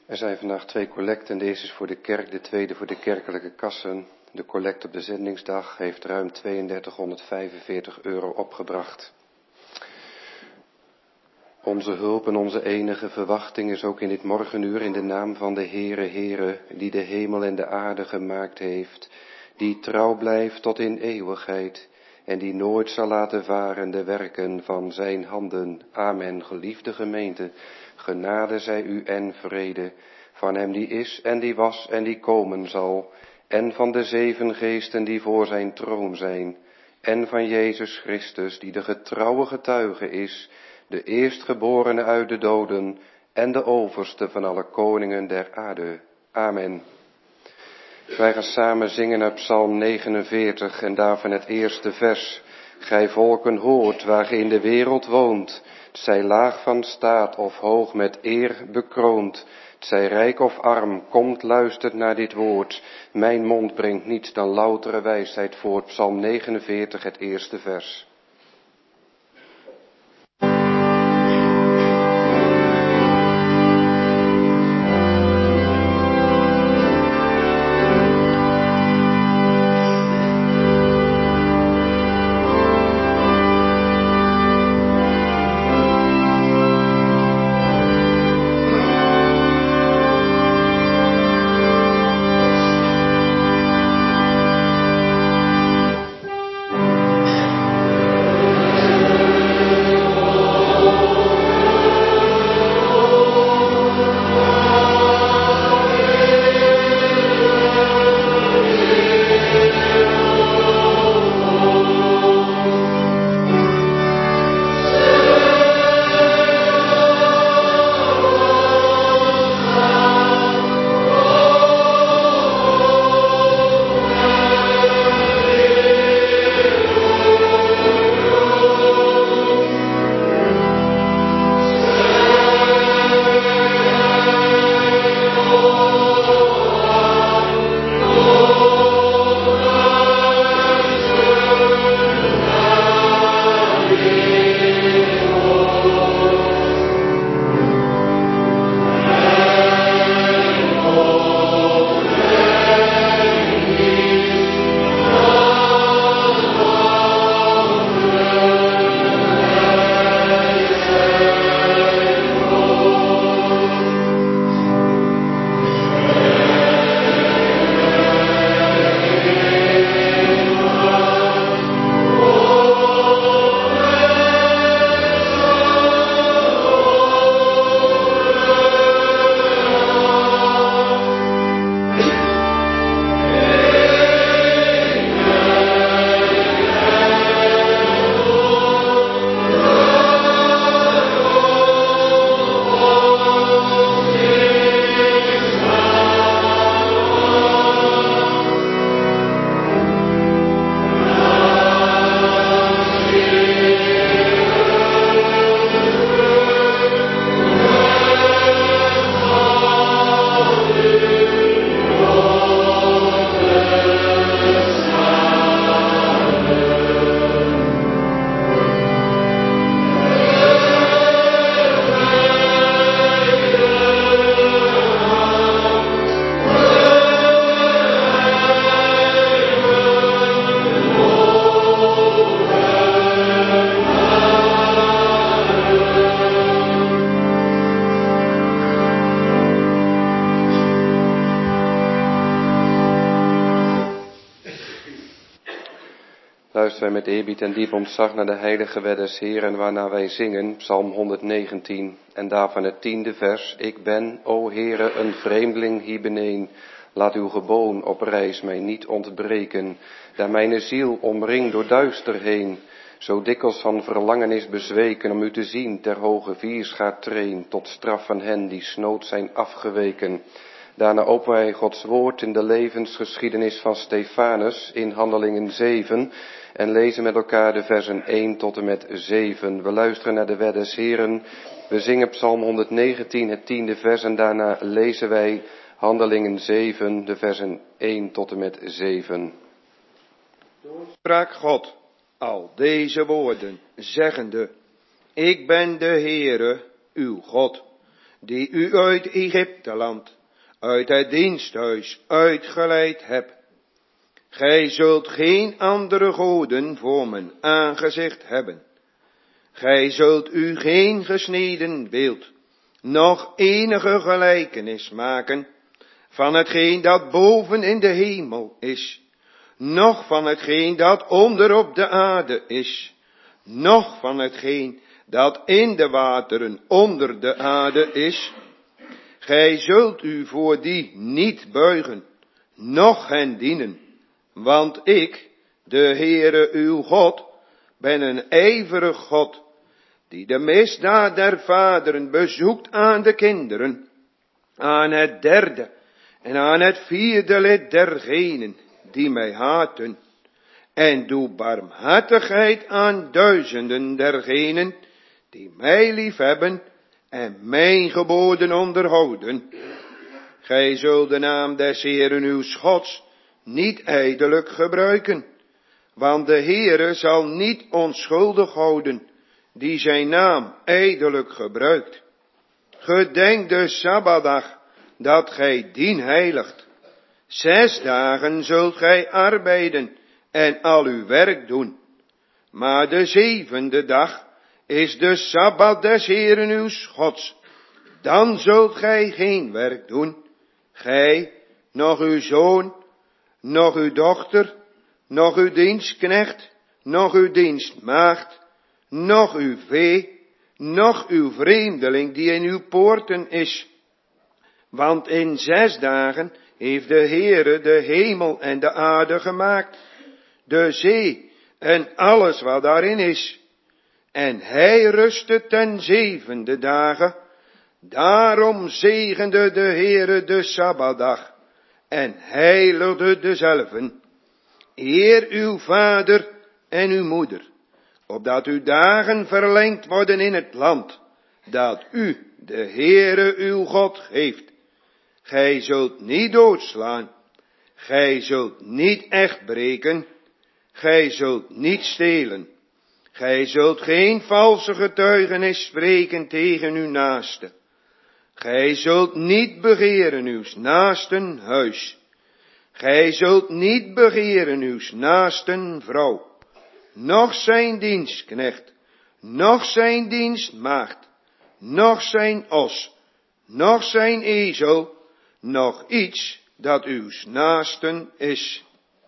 Er zijn vandaag 2 collecten. De eerste is voor de kerk, de tweede voor de kerkelijke kassen. De collect op de zendingsdag heeft ruim 3245 euro opgebracht. Onze hulp en onze enige verwachting is ook in dit morgenuur in de naam van de Heere, die de hemel en de aarde gemaakt heeft, die trouw blijft tot in eeuwigheid en die nooit zal laten varen de werken van zijn handen. Amen. Geliefde gemeente, genade zij u en vrede van hem die is en die was en die komen zal, en van de 7 geesten die voor zijn troon zijn, en van Jezus Christus, die de getrouwe getuige is, de eerstgeborene uit de doden en de overste van alle koningen der aarde. Amen. Wij gaan samen zingen uit Psalm 49 en daarvan het eerste vers. Gij volken hoort waar ge in de wereld woont, t zij laag van staat of hoog met eer bekroond, t zij rijk of arm, komt luistert naar dit woord. Mijn mond brengt niets dan loutere wijsheid voort. Psalm 49, het eerste vers. Luisteren wij met eerbied en diep ontzag naar de heilige wet des Heeren, waarna wij zingen, Psalm 119, en daarvan het 10e vers. Ik ben, o Heere, een vreemdeling hier beneen. Laat uw geboon op reis mij niet ontbreken, daar mijn ziel omringt door duister heen, zo dikwijls van verlangen is bezweken om u te zien ter hoge vierschaar treen, tot straf van hen die snood zijn afgeweken. Daarna openen wij Gods woord in de levensgeschiedenis van Stefanus in Handelingen 7 en lezen met elkaar de versen 1 tot en met 7. We luisteren naar de wet des Heeren. We zingen Psalm 119, het 10e vers, en daarna lezen wij Handelingen 7, de versen 1 tot en met 7. Toen sprak God al deze woorden, zeggende: Ik ben de Heere, uw God, die u uit Egypteland, uit het diensthuis uitgeleid heb. Gij zult geen andere goden voor mijn aangezicht hebben. Gij zult u geen gesneden beeld, noch enige gelijkenis maken van hetgeen dat boven in de hemel is, noch van hetgeen dat onder op de aarde is, noch van hetgeen dat in de wateren onder de aarde is. Gij zult u voor die niet buigen, noch hen dienen, want ik, de Heere uw God, ben een ijverig God, die de misdaad der vaderen bezoekt aan de kinderen, aan het derde en aan het vierde lid dergenen die mij haten, en doe barmhartigheid aan duizenden dergenen die mij liefhebben en mijn geboden onderhouden. Gij zult de naam des Heeren uw Gods niet ijdelijk gebruiken, want de Heere zal niet onschuldig houden die zijn naam ijdelijk gebruikt. Gedenk de Sabbatdag dat gij dien heiligt. 6 dagen zult gij arbeiden en al uw werk doen. Maar de 7e dag is de Sabbat des Heeren uw Gods. Dan zult gij geen werk doen, gij, noch uw zoon, noch uw dochter, noch uw dienstknecht, noch uw dienstmaagd, noch uw vee, noch uw vreemdeling die in uw poorten is. Want in 6 dagen heeft de Heere de hemel en de aarde gemaakt, de zee en alles wat daarin is. En hij rustte ten 7e dagen. Daarom zegende de Heere de Sabbatdag en heiligde dezelven. Eer uw vader en uw moeder, opdat uw dagen verlengd worden in het land, dat u, de Heere uw God, geeft. Gij zult niet doodslaan, gij zult niet echt breken, gij zult niet stelen, gij zult geen valse getuigenis spreken tegen uw naaste. Gij zult niet begeren uw naasten huis. Gij zult niet begeren uw naasten vrouw, noch zijn dienstknecht, noch zijn dienstmaagd, noch zijn os, noch zijn ezel, noch iets dat uw naasten is.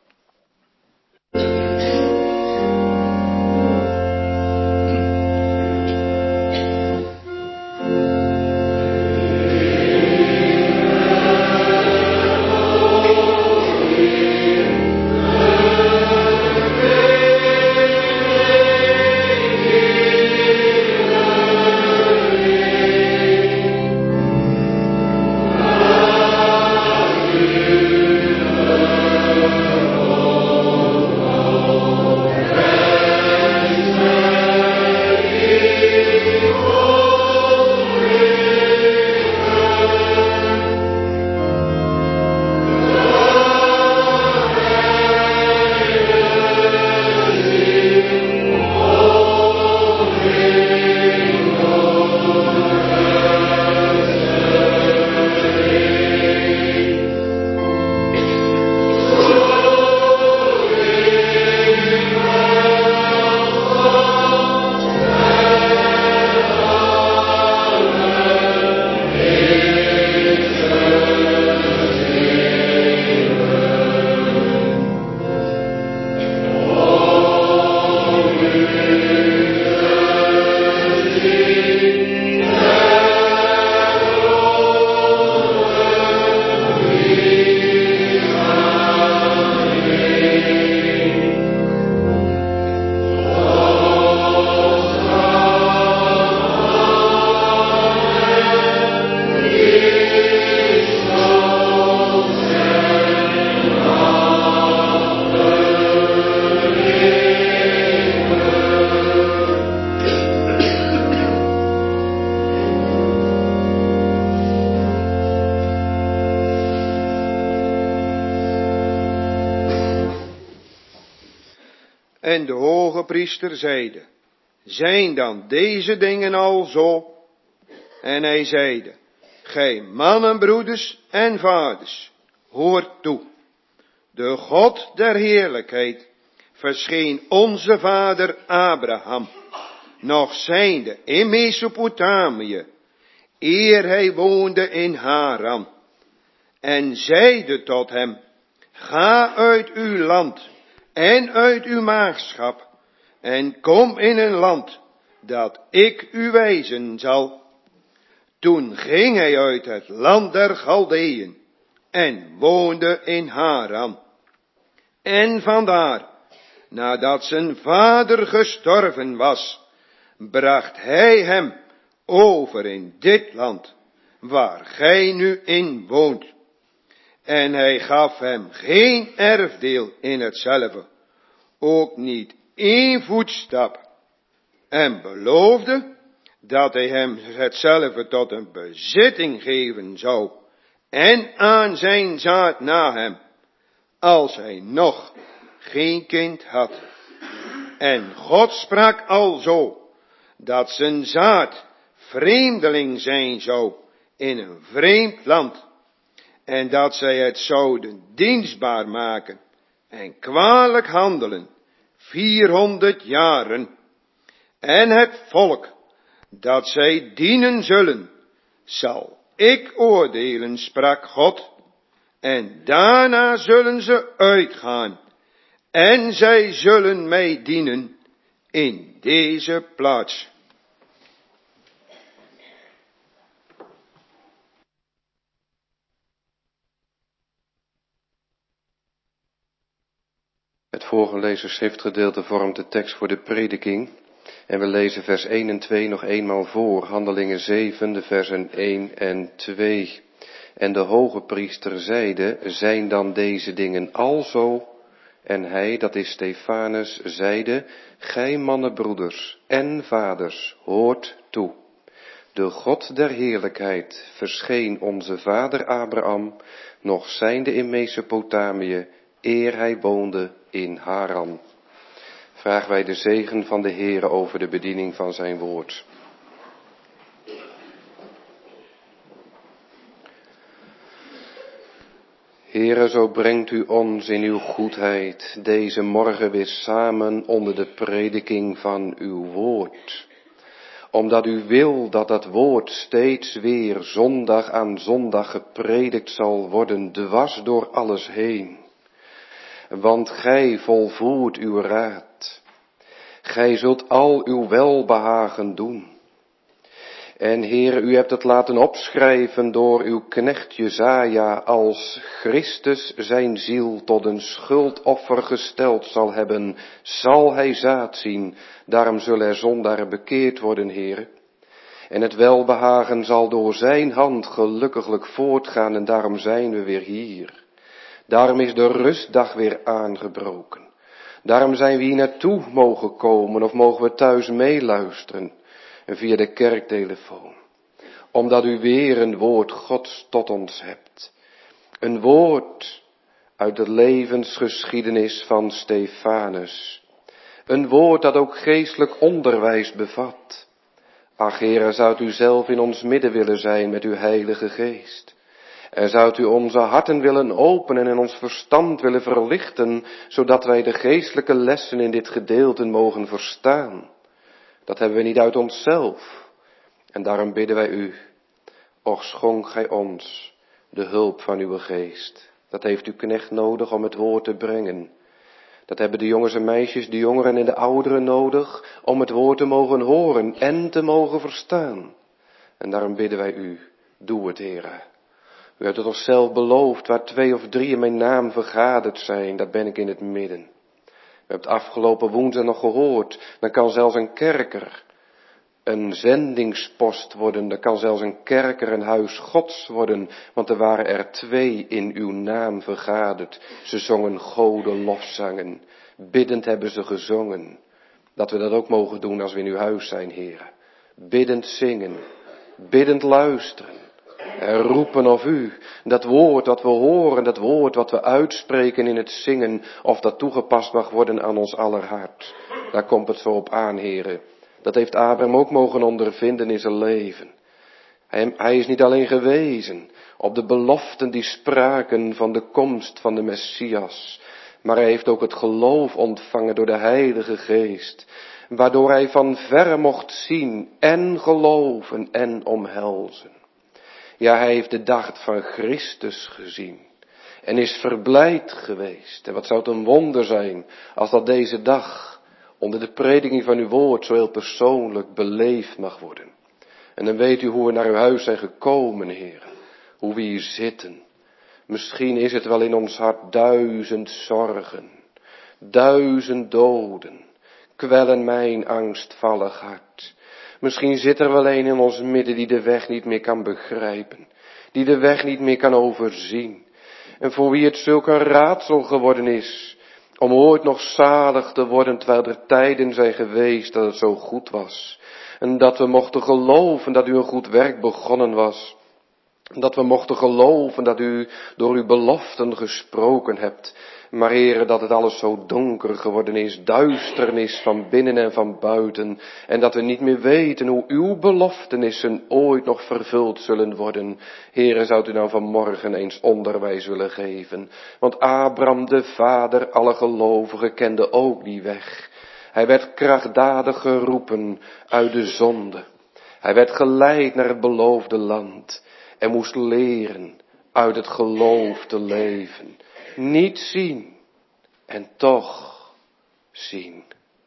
En de hoge priester zeide, zijn dan deze dingen al zo? En hij zeide, gij mannen, broeders en vaders, hoort toe. De God der heerlijkheid verscheen onze vader Abraham, nog zijnde in Mesopotamië, eer hij woonde in Haran, en zeide tot hem, ga uit uw land en uit uw maagschap, en kom in een land dat ik u wijzen zal. Toen ging hij uit het land der Galdeeën en woonde in Haran. En vandaar, nadat zijn vader gestorven was, bracht hij hem over in dit land, waar gij nu in woont. En hij gaf hem geen erfdeel in hetzelve, ook niet 1 voetstap, en beloofde dat hij hem hetzelve tot een bezitting geven zou, en aan zijn zaad na hem, als hij nog geen kind had. En God sprak alzo, dat zijn zaad vreemdeling zijn zou in een vreemd land, en dat zij het zouden dienstbaar maken en kwalijk handelen 400 jaren. En het volk dat zij dienen zullen, zal ik oordelen, sprak God, en daarna zullen ze uitgaan, en zij zullen mij dienen in deze plaats. Het voorgelezen schriftgedeelte vormt de tekst voor de prediking. En we lezen vers 1 en 2 nog eenmaal voor. Handelingen 7, de versen 1 en 2. En de hoge priester zeide, zijn dan deze dingen alzo? En hij, dat is Stefanus, zeide, gij mannenbroeders en vaders, hoort toe. De God der heerlijkheid verscheen onze vader Abraham, nog zijnde in Mesopotamië, eer hij woonde in Haran. Vragen wij de zegen van de Heere over de bediening van zijn woord. Heere, zo brengt u ons in uw goedheid deze morgen weer samen onder de prediking van uw woord. Omdat u wil dat dat woord steeds weer zondag aan zondag gepredikt zal worden, dwars door alles heen. Want gij volvoert uw raad. Gij zult al uw welbehagen doen. En Heere, u hebt het laten opschrijven door uw knecht Jesaja, als Christus zijn ziel tot een schuldoffer gesteld zal hebben, zal hij zaad zien, daarom zullen er zondaren bekeerd worden, Heere. En het welbehagen zal door zijn hand gelukkiglijk voortgaan en daarom zijn we weer hier. Daarom is de rustdag weer aangebroken. Daarom zijn we hier naartoe mogen komen of mogen we thuis meeluisteren en via de kerktelefoon. Omdat u weer een woord Gods tot ons hebt. Een woord uit de levensgeschiedenis van Stefanus. Een woord dat ook geestelijk onderwijs bevat. Ach, Heere, zou u zelf in ons midden willen zijn met uw heilige geest. En zou u onze harten willen openen en ons verstand willen verlichten, zodat wij de geestelijke lessen in dit gedeelte mogen verstaan. Dat hebben we niet uit onszelf. En daarom bidden wij u, och schonk gij ons de hulp van uw geest. Dat heeft uw knecht nodig om het woord te brengen. Dat hebben de jongens en meisjes, de jongeren en de ouderen nodig om het woord te mogen horen en te mogen verstaan. En daarom bidden wij u, doe het, Heere. U hebt het ons zelf beloofd, waar 2 of 3 in mijn naam vergaderd zijn, daar ben ik in het midden. U hebt afgelopen woensdag nog gehoord, dan kan zelfs een kerker een zendingspost worden, dan kan zelfs een kerker een huis Gods worden, want er waren er 2 in uw naam vergaderd. Ze zongen goden lofzangen, biddend hebben ze gezongen. Dat we dat ook mogen doen als we in uw huis zijn, Heere. Biddend zingen, biddend luisteren. En roepen of u, dat woord wat we horen, dat woord wat we uitspreken in het zingen, of dat toegepast mag worden aan ons aller hart. Daar komt het zo op aan, Heere. Dat heeft Abraham ook mogen ondervinden in zijn leven. Hij is niet alleen gewezen op de beloften die spraken van de komst van de Messias, maar hij heeft ook het geloof ontvangen door de Heilige Geest, waardoor hij van verre mocht zien en geloven en omhelzen. Ja, hij heeft de dag van Christus gezien en is verblijd geweest. En wat zou het een wonder zijn als dat deze dag onder de prediking van uw woord zo heel persoonlijk beleefd mag worden. En dan weet u hoe we naar uw huis zijn gekomen, Heer. Hoe we hier zitten. Misschien is het wel in ons hart 1000 zorgen. 1000 doden. Kwellen mijn angstvallig hart. Misschien zit er wel een in ons midden die de weg niet meer kan begrijpen. Die de weg niet meer kan overzien. En voor wie het zulk een raadsel geworden is. Om ooit nog zalig te worden terwijl er tijden zijn geweest dat het zo goed was. En dat we mochten geloven dat u een goed werk begonnen was. Dat we mochten geloven dat u door uw beloften gesproken hebt. Maar Heere, dat het alles zo donker geworden is, duisternis van binnen en van buiten. En dat we niet meer weten hoe uw beloftenissen ooit nog vervuld zullen worden. Heere, zou u nou vanmorgen eens onderwijs willen geven. Want Abraham, de vader alle gelovigen, kende ook die weg. Hij werd krachtdadig geroepen uit de zonde. Hij werd geleid naar het beloofde land. En moest leren uit het geloof te leven. Niet zien en toch zien.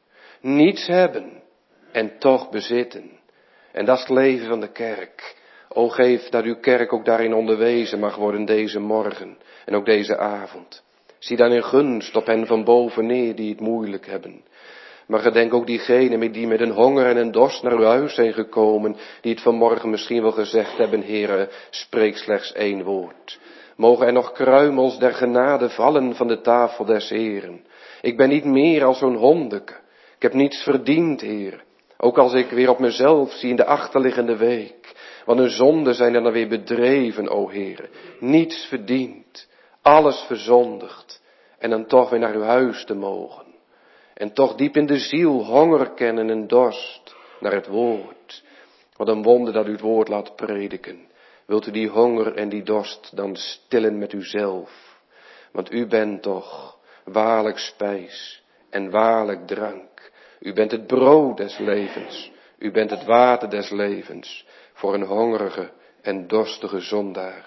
Niets hebben en toch bezitten. En dat is het leven van de kerk. O, geef dat uw kerk ook daarin onderwezen mag worden deze morgen en ook deze avond. Zie dan in gunst op hen van boven neer die het moeilijk hebben. Maar gedenk ook diegenen die met een honger en een dorst naar uw huis zijn gekomen, die het vanmorgen misschien wel gezegd hebben, Heere, spreek slechts 1 woord. Mogen er nog kruimels der genade vallen van de tafel des Heeren. Ik ben niet meer als zo'n hondeke. Ik heb niets verdiend, Heer. Ook als ik weer op mezelf zie in de achterliggende week. Wat een zonde zijn er dan weer bedreven, o Heere. Niets verdiend. Alles verzondigd. En dan toch weer naar uw huis te mogen. En toch diep in de ziel honger kennen en dorst naar het woord. Wat een wonder dat u het woord laat prediken. Wilt u die honger en die dorst dan stillen met uzelf? Want u bent toch waarlijk spijs en waarlijk drank. U bent het brood des levens. U bent het water des levens. Voor een hongerige en dorstige zondaar.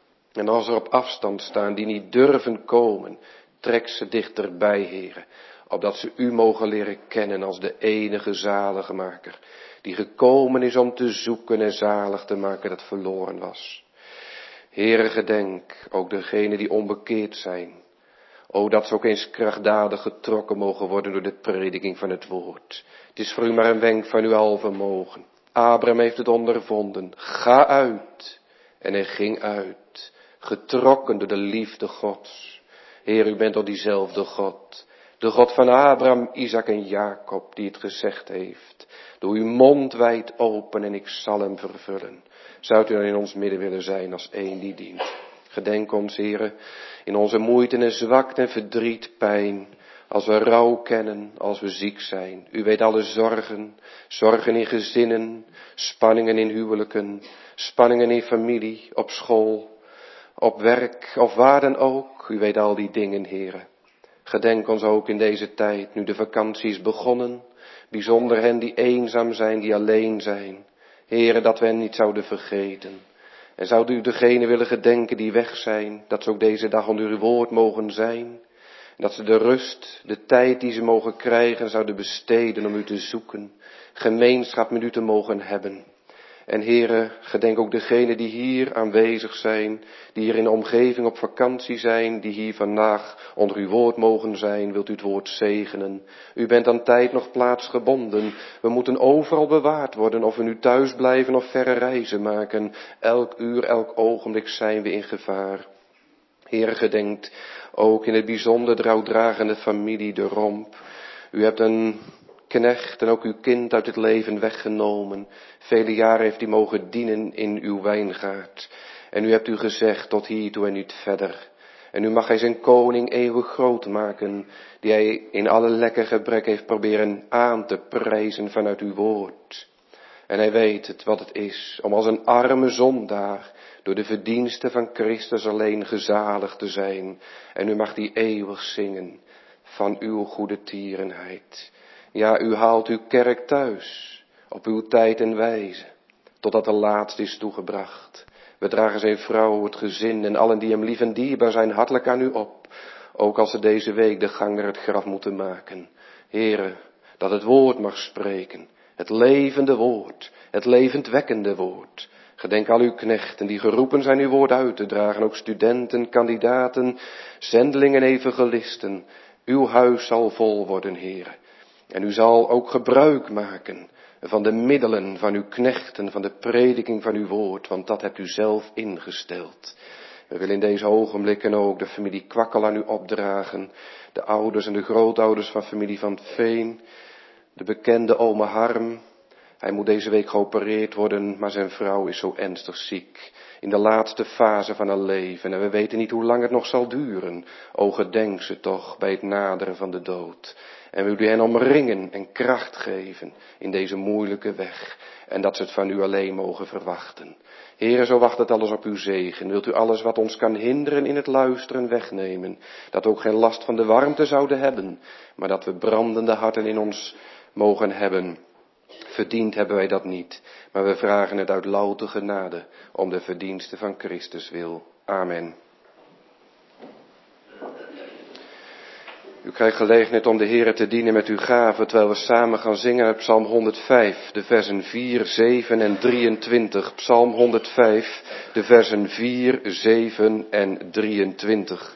En als er op afstand staan die niet durven komen, trek ze dichterbij, Heere. Opdat ze u mogen leren kennen als de enige zaligmaker. Die gekomen is om te zoeken en zalig te maken dat verloren was. Heere, gedenk ook degenen die onbekeerd zijn. O, dat ze ook eens krachtdadig getrokken mogen worden door de prediking van het woord. Het is voor u maar een wenk van uw alvermogen. Abraham heeft het ondervonden. Ga uit. En hij ging uit. Getrokken door de liefde Gods. Heer, u bent al diezelfde God. De God van Abraham, Isaac en Jacob, die het gezegd heeft. Doe uw mond wijd open en ik zal hem vervullen. Zou u dan in ons midden willen zijn als één die dient. Gedenk ons, Heere, in onze moeite en zwakte en verdriet, pijn. Als we rouw kennen, als we ziek zijn. U weet alle zorgen, zorgen in gezinnen, spanningen in huwelijken, spanningen in familie, op school, op werk of waar dan ook. U weet al die dingen, Heere. Gedenk ons ook in deze tijd, nu de vakantie is begonnen, bijzonder hen die eenzaam zijn, die alleen zijn. Heere, dat we hen niet zouden vergeten. En zou u degene willen gedenken die weg zijn, dat ze ook deze dag onder uw woord mogen zijn. En dat ze de rust, de tijd die ze mogen krijgen, zouden besteden om u te zoeken, gemeenschap met u te mogen hebben. En Heere, gedenk ook degenen die hier aanwezig zijn, die hier in de omgeving op vakantie zijn, die hier vandaag onder uw woord mogen zijn, wilt u het woord zegenen. U bent aan tijd nog plaatsgebonden. We moeten overal bewaard worden, of we nu thuis blijven of verre reizen maken. Elk uur, elk ogenblik zijn we in gevaar. Heere, gedenkt ook in het bijzonder de rouwdragende familie de Romp. U hebt een knecht en ook uw kind uit het leven weggenomen. Vele jaren heeft hij mogen dienen in uw wijngaard. En u hebt u gezegd tot hiertoe en niet verder. En nu mag hij zijn koning eeuwig groot maken, die hij in alle lekker gebrek heeft proberen aan te prijzen vanuit uw woord. En hij weet het wat het is om als een arme zondaar door de verdiensten van Christus alleen gezaligd te zijn. En u mag die eeuwig zingen van uw goede tierenheid. Ja, u haalt uw kerk thuis op uw tijd en wijze, totdat de laatste is toegebracht. We dragen zijn vrouw, het gezin en allen die hem lief en dierbaar zijn hartelijk aan u op. Ook als ze deze week de gang naar het graf moeten maken. Heere, dat het woord mag spreken. Het levende woord, het levendwekkende woord. Gedenk al uw knechten die geroepen zijn uw woord uit te dragen. Ook studenten, kandidaten, zendelingen, evangelisten. Uw huis zal vol worden, Heere. En u zal ook gebruik maken van de middelen van uw knechten, van de prediking van uw woord. Want dat hebt u zelf ingesteld. We willen in deze ogenblikken ook de familie Kwakkel aan u opdragen. De ouders en de grootouders van familie Van Veen. De bekende ome Harm. Hij moet deze week geopereerd worden, maar zijn vrouw is zo ernstig ziek. In de laatste fase van haar leven. En we weten niet hoe lang het nog zal duren. O, gedenk ze toch bij het naderen van de dood. En wilt u hen omringen en kracht geven in deze moeilijke weg. En dat ze het van u alleen mogen verwachten. Heere, zo wacht het alles op uw zegen. Wilt u alles wat ons kan hinderen in het luisteren wegnemen. Dat we ook geen last van de warmte zouden hebben. Maar dat we brandende harten in ons mogen hebben. Verdiend hebben wij dat niet. Maar we vragen het uit louter genade. Om de verdiensten van Christus wil. Amen. U krijgt gelegenheid om de Heere te dienen met uw gaven, terwijl we samen gaan zingen uit Psalm 105, de versen 4, 7 en 23. Psalm 105, de versen 4, 7 en 23.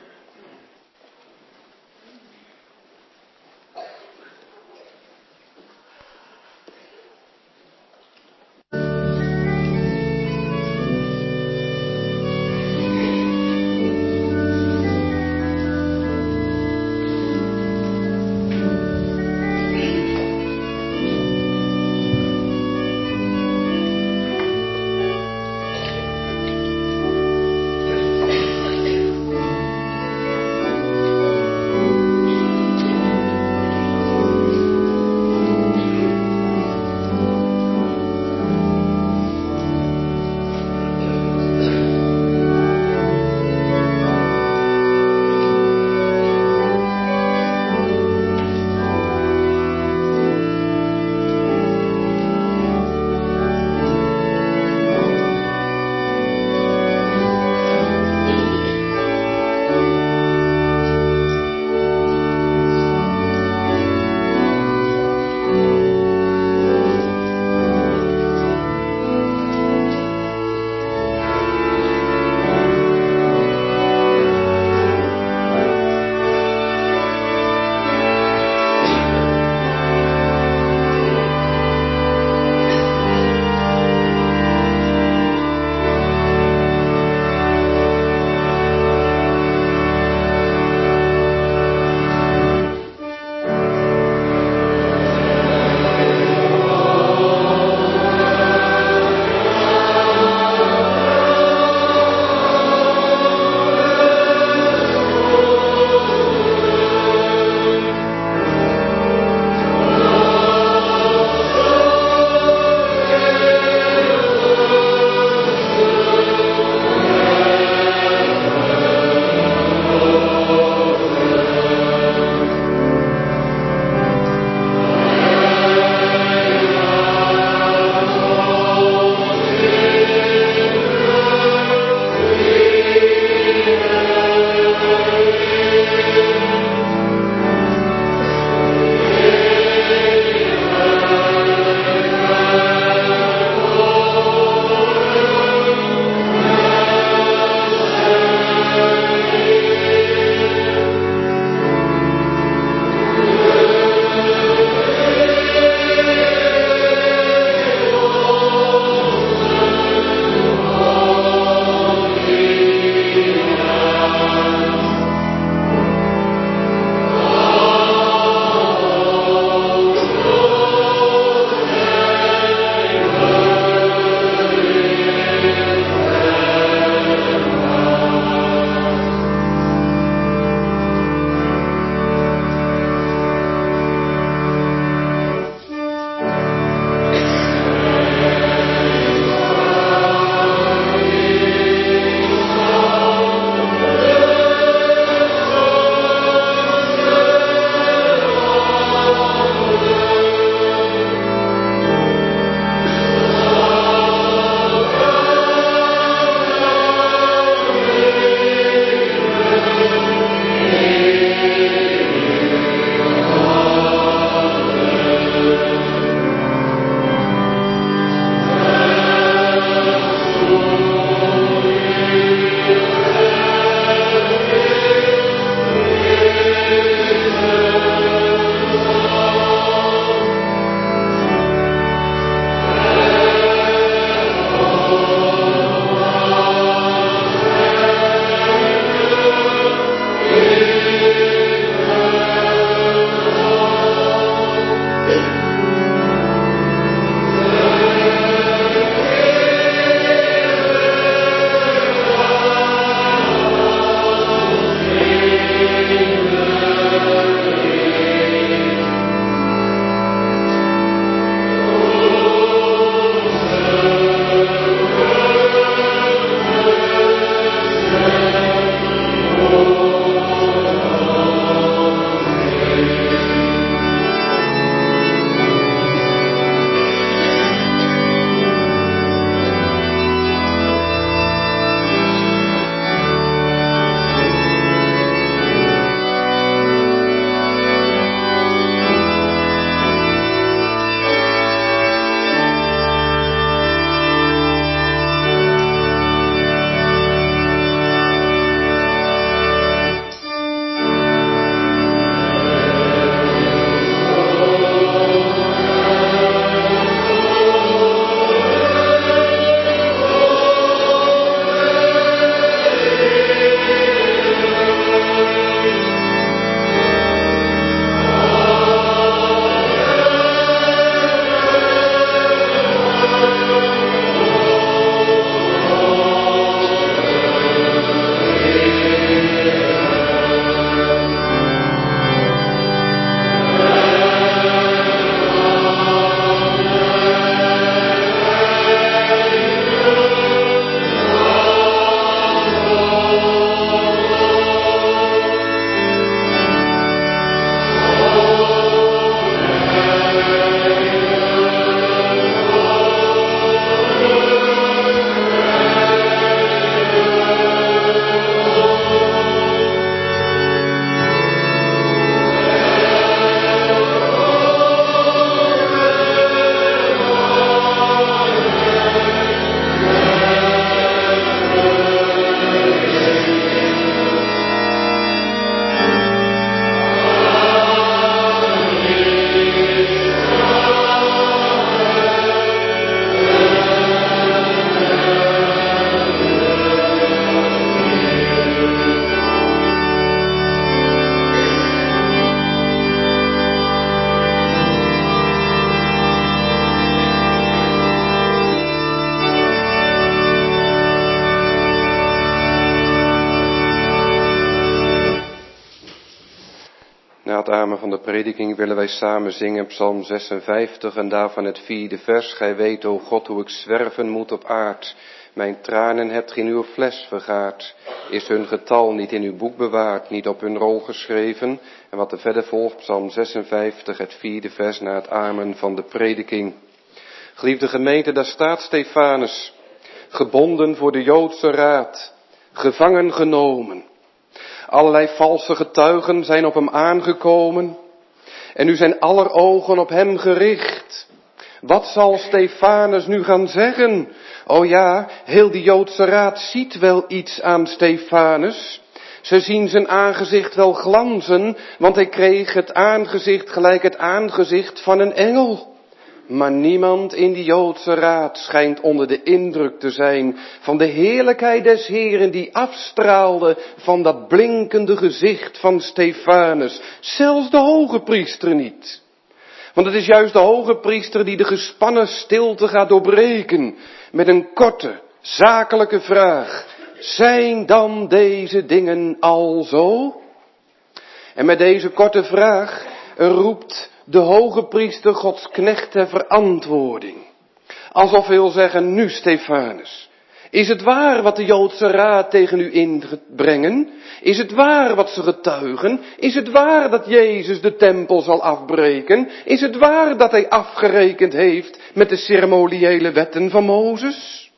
amen van de prediking willen wij samen zingen Psalm 56 en daarvan het 4e vers. Gij weet, o God, hoe ik zwerven moet op aard. Mijn tranen hebt in uw fles vergaard. Is hun getal niet in uw boek bewaard, niet op hun rol geschreven? En wat er verder volgt, Psalm 56, het 4e vers na het amen van de prediking. Geliefde gemeente, daar staat Stefanus, gebonden voor de Joodse raad, gevangen genomen. Allerlei valse getuigen zijn op hem aangekomen en nu zijn aller ogen op hem gericht. Wat zal Stefanus nu gaan zeggen? Oh ja, heel die Joodse raad ziet wel iets aan Stefanus. Ze zien zijn aangezicht wel glanzen, want hij kreeg het aangezicht gelijk het aangezicht van een engel. Maar niemand in die Joodse raad schijnt onder de indruk te zijn van de heerlijkheid des Heeren die afstraalde van dat blinkende gezicht van Stefanus. Zelfs de hoge priester niet. Want het is juist de hoge priester die de gespannen stilte gaat doorbreken met een korte, zakelijke vraag. Zijn dan deze dingen al zo? En met deze korte vraag roept de hoge priester Gods knecht ter verantwoording. Alsof hij wil zeggen, nu Stefanus, is het waar wat de Joodse raad tegen u inbrengen? Is het waar wat ze getuigen? Is het waar dat Jezus de tempel zal afbreken? Is het waar dat hij afgerekend heeft met de ceremoniële wetten van Mozes?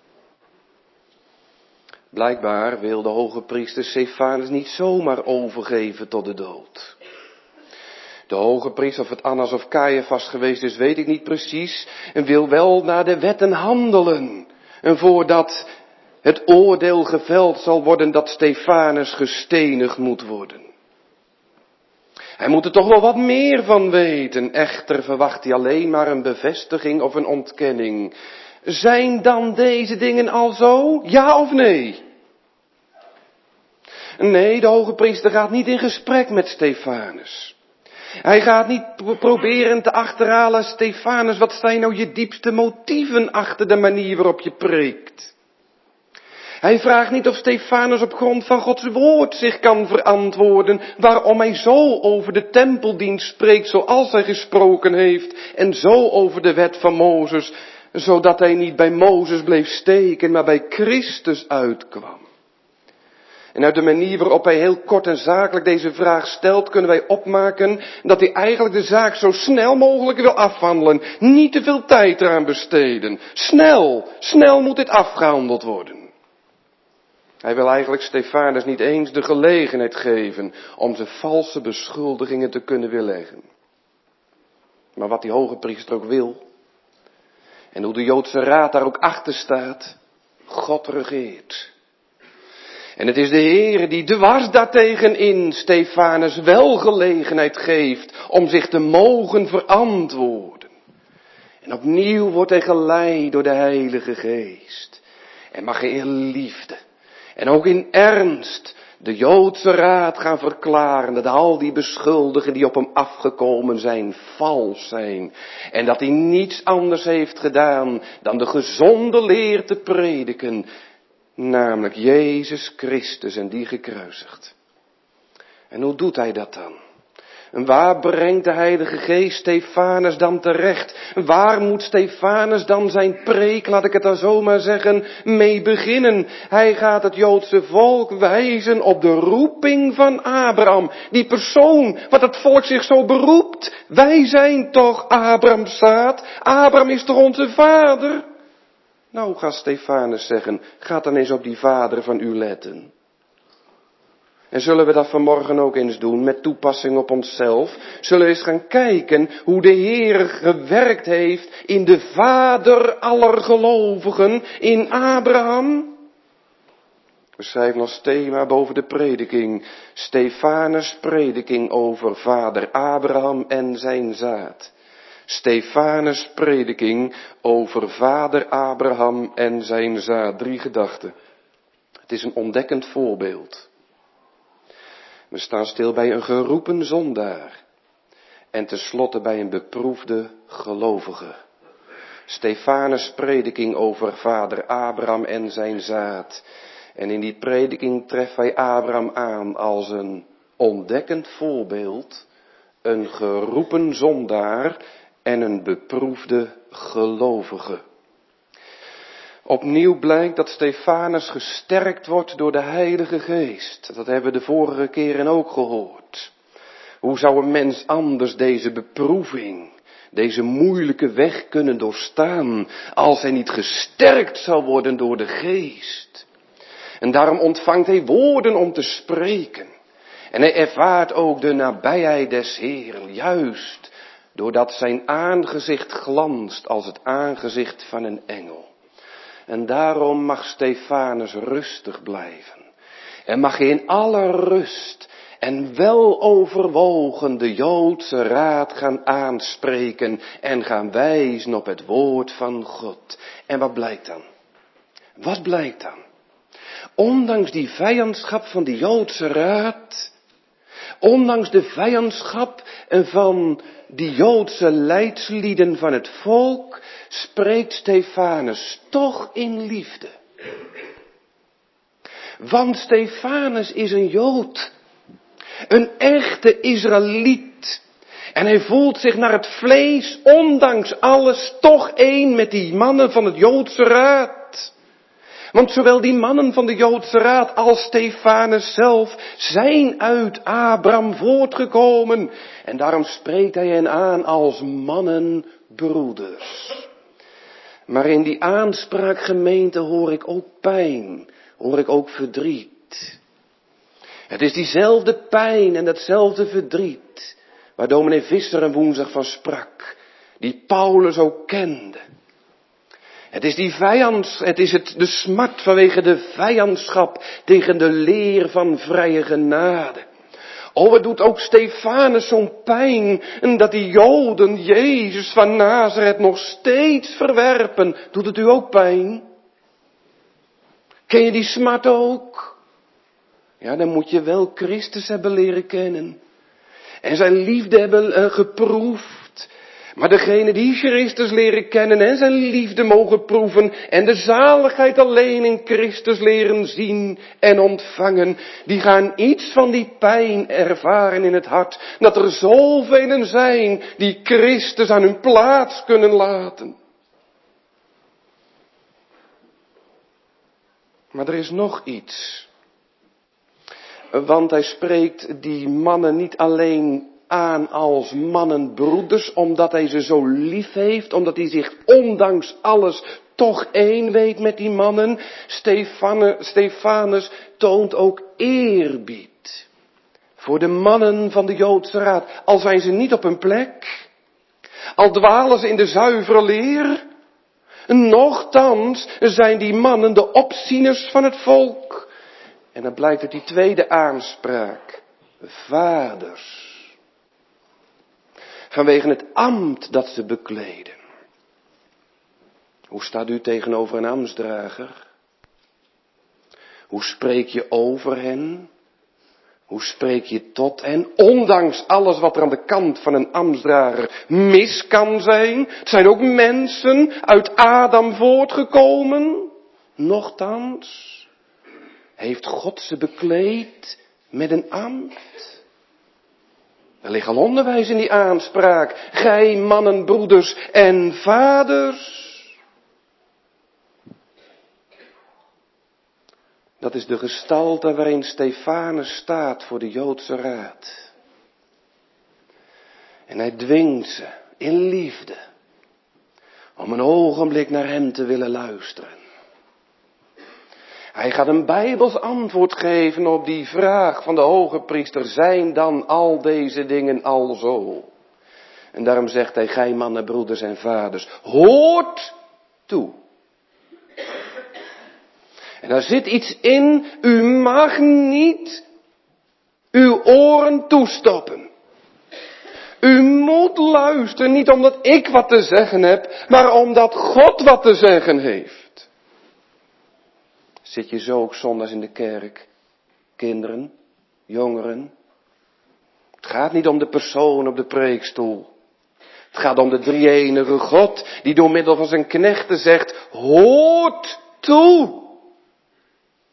Blijkbaar wil de hoge priester Stefanus niet zomaar overgeven tot de dood. De hoge priester, of het Annas of Caiaphas geweest is, weet ik niet precies, en wil wel naar de wetten handelen. En voordat het oordeel geveld zal worden dat Stefanus gestenigd moet worden. Hij moet er toch wel wat meer van weten. Echter verwacht hij alleen maar een bevestiging of een ontkenning. Zijn dan deze dingen al zo? Ja of nee? Nee, de hoge priester gaat niet in gesprek met Stefanus. Hij gaat niet proberen te achterhalen, Stefanus, wat zijn nou je diepste motieven achter de manier waarop je preekt? Hij vraagt niet of Stefanus op grond van Gods woord zich kan verantwoorden waarom hij zo over de tempeldienst spreekt zoals hij gesproken heeft en zo over de wet van Mozes, zodat hij niet bij Mozes bleef steken, maar bij Christus uitkwam. En uit de manier waarop hij heel kort en zakelijk deze vraag stelt, kunnen wij opmaken dat hij eigenlijk de zaak zo snel mogelijk wil afhandelen. Niet te veel tijd eraan besteden. Snel moet dit afgehandeld worden. Hij wil eigenlijk Stefanus niet eens de gelegenheid geven om zijn valse beschuldigingen te kunnen weerleggen. Maar wat die hoge priester ook wil, en hoe de Joodse raad daar ook achter staat, God regeert. En het is de Heere die dwars daartegenin Stefanus wel gelegenheid geeft om zich te mogen verantwoorden. En opnieuw wordt hij geleid door de Heilige Geest. En mag hij in liefde en ook in ernst de Joodse raad gaan verklaren dat al die beschuldigingen die op hem afgekomen zijn, vals zijn. En dat hij niets anders heeft gedaan dan de gezonde leer te prediken. Namelijk Jezus Christus en die gekruisigd. En hoe doet hij dat dan? En waar brengt de Heilige Geest Stefanus dan terecht? Waar moet Stefanus dan zijn preek, laat ik het dan zomaar zeggen, mee beginnen? Hij gaat het Joodse volk wijzen op de roeping van Abraham. Die persoon, wat het volk zich zo beroept. Wij zijn toch Abrahams zaad? Abraham is toch onze vader? Nou, gaat Stefanus zeggen, ga dan eens op die vader van u letten. En zullen we dat vanmorgen ook eens doen, met toepassing op onszelf? Zullen we eens gaan kijken hoe de Heer gewerkt heeft in de vader aller gelovigen, in Abraham? We schrijven als thema boven de prediking, Stefanus' prediking over vader Abraham en zijn zaad. Stefanus' prediking over vader Abraham en zijn zaad. 3 gedachten. Het is een ontdekkend voorbeeld. We staan stil bij een geroepen zondaar. En tenslotte bij een beproefde gelovige. Stefanus' prediking over vader Abraham en zijn zaad. En in die prediking treffen wij Abraham aan als een ontdekkend voorbeeld een geroepen zondaar en een beproefde gelovige. Opnieuw blijkt dat Stefanus gesterkt wordt door de Heilige Geest. Dat hebben we de vorige keren ook gehoord. Hoe zou een mens anders deze beproeving, deze moeilijke weg kunnen doorstaan, als hij niet gesterkt zou worden door de Geest? En daarom ontvangt hij woorden om te spreken. En hij ervaart ook de nabijheid des Heeren, juist doordat zijn aangezicht glanst als het aangezicht van een engel. En daarom mag Stefanus rustig blijven. En mag hij in alle rust en wel overwogen de Joodse raad gaan aanspreken en gaan wijzen op het woord van God. En wat blijkt dan? Wat blijkt dan? Ondanks die vijandschap van de Joodse raad, ondanks de vijandschap van die Joodse leidslieden van het volk, spreekt Stefanus toch in liefde. Want Stefanus is een Jood, een echte Israëliet. En hij voelt zich naar het vlees, ondanks alles, toch één met die mannen van het Joodse raad. Want zowel die mannen van de Joodse raad als Stefanus zelf zijn uit Abraham voortgekomen. En daarom spreekt hij hen aan als mannenbroeders. Maar in die aanspraak, gemeente, hoor ik ook pijn, hoor ik ook verdriet. Het is diezelfde pijn en datzelfde verdriet waar dominee Visser een woensdag van sprak, die Paulus ook kende. Het is de smart vanwege de vijandschap tegen de leer van vrije genade. Oh, het doet ook Stefanus zo'n pijn dat die Joden Jezus van Nazareth nog steeds verwerpen. Doet het u ook pijn? Ken je die smart ook? Ja, dan moet je wel Christus hebben leren kennen. En zijn liefde hebben geproefd. Maar degene die Christus leren kennen en zijn liefde mogen proeven en de zaligheid alleen in Christus leren zien en ontvangen, die gaan iets van die pijn ervaren in het hart, dat er zoveel zijn die Christus aan hun plaats kunnen laten. Maar er is nog iets. Want hij spreekt die mannen niet alleen aan als mannenbroeders, omdat hij ze zo lief heeft, omdat hij zich ondanks alles toch één weet met die mannen. Stefanus toont ook eerbied voor de mannen van de Joodse raad, al zijn ze niet op hun plek, al dwalen ze in de zuivere leer, nochtans zijn die mannen de opzieners van het volk. En dan blijkt uit die tweede aanspraak, vaders. Vanwege het ambt dat ze bekleden. Hoe staat u tegenover een ambtsdrager? Hoe spreek je over hen? Hoe spreek je tot hen? Ondanks alles wat er aan de kant van een ambtsdrager mis kan zijn. Het zijn ook mensen uit Adam voortgekomen. Nochtans heeft God ze bekleed met een ambt. Er ligt al onderwijs in die aanspraak. Gij mannen, broeders en vaders. Dat is de gestalte waarin Stefanus staat voor de Joodse raad. En hij dwingt ze in liefde om een ogenblik naar hem te willen luisteren. Hij gaat een bijbels antwoord geven op die vraag van de hoge priester. Zijn dan al deze dingen al zo? En daarom zegt hij, gij mannen, broeders en vaders, hoort toe. En daar zit iets in, u mag niet uw oren toestoppen. U moet luisteren, niet omdat ik wat te zeggen heb, maar omdat God wat te zeggen heeft. Zit je zo ook zondags in de kerk? Kinderen, jongeren. Het gaat niet om de persoon op de preekstoel. Het gaat om de drie-enige God die door middel van zijn knechten zegt, hoort toe.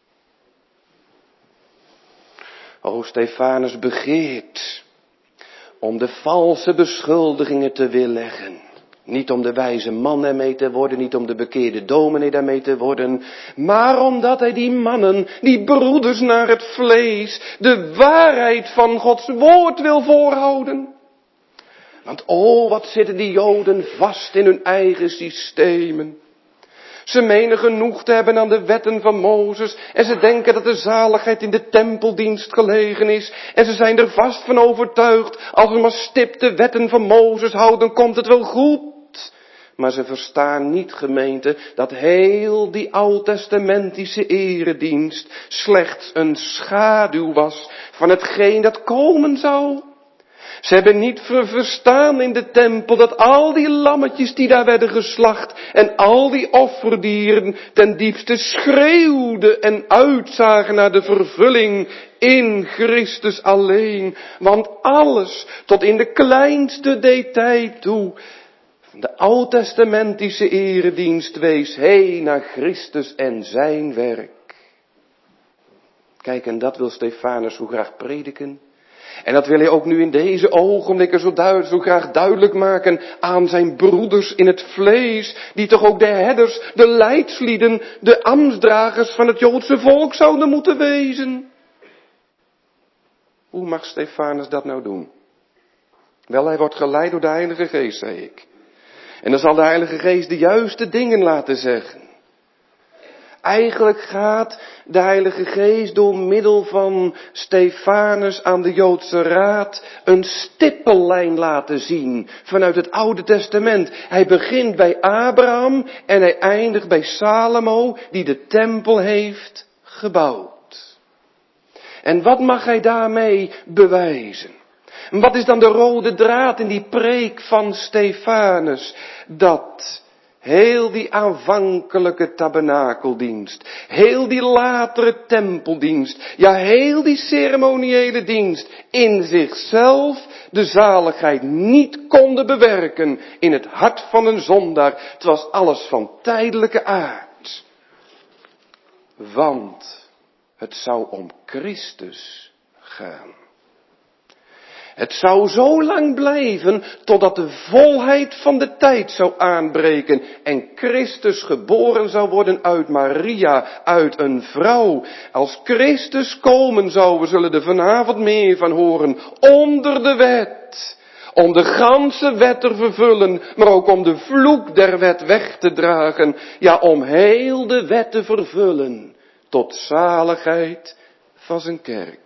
O, Stefanus begeert om de valse beschuldigingen te weerleggen. Niet om de wijze man ermee te worden, niet om de bekeerde dominee daarmee te worden, maar omdat hij die mannen, die broeders naar het vlees, de waarheid van Gods woord wil voorhouden. Want wat zitten die Joden vast in hun eigen systemen. Ze menen genoeg te hebben aan de wetten van Mozes en ze denken dat de zaligheid in de tempeldienst gelegen is. En ze zijn er vast van overtuigd, als we maar stipt de wetten van Mozes houden, komt het wel goed. Maar ze verstaan niet, gemeente, dat heel die oud-testamentische eredienst slechts een schaduw was van hetgeen dat komen zou. Ze hebben niet verstaan in de tempel dat al die lammetjes die daar werden geslacht en al die offerdieren ten diepste schreeuwden en uitzagen naar de vervulling in Christus alleen. Want alles, tot in de kleinste detail toe, de oud-testamentische eredienst wees heen naar Christus en zijn werk. Kijk, en dat wil Stefanus zo graag prediken. En dat wil hij ook nu in deze ogenblikken zo graag duidelijk maken aan zijn broeders in het vlees, die toch ook de herders, de leidslieden, de ambtsdragers van het Joodse volk zouden moeten wezen. Hoe mag Stefanus dat nou doen? Wel, hij wordt geleid door de Heilige Geest, zei ik. En dan zal de Heilige Geest de juiste dingen laten zeggen. Eigenlijk gaat de Heilige Geest door middel van Stefanus aan de Joodse Raad een stippellijn laten zien vanuit het Oude Testament. Hij begint bij Abraham en hij eindigt bij Salomo die de tempel heeft gebouwd. En wat mag hij daarmee bewijzen? Wat is dan de rode draad in die preek van Stefanus? Dat heel die aanvankelijke tabernakeldienst, heel die latere tempeldienst, ja heel die ceremoniële dienst in zichzelf de zaligheid niet konden bewerken in het hart van een zondaar. Het was alles van tijdelijke aard. Want het zou om Christus gaan. Het zou zo lang blijven totdat de volheid van de tijd zou aanbreken en Christus geboren zou worden uit Maria, uit een vrouw. Als Christus komen zou, we zullen er vanavond meer van horen, onder de wet. Om de ganse wet te vervullen, maar ook om de vloek der wet weg te dragen. Ja, om heel de wet te vervullen tot zaligheid van zijn kerk.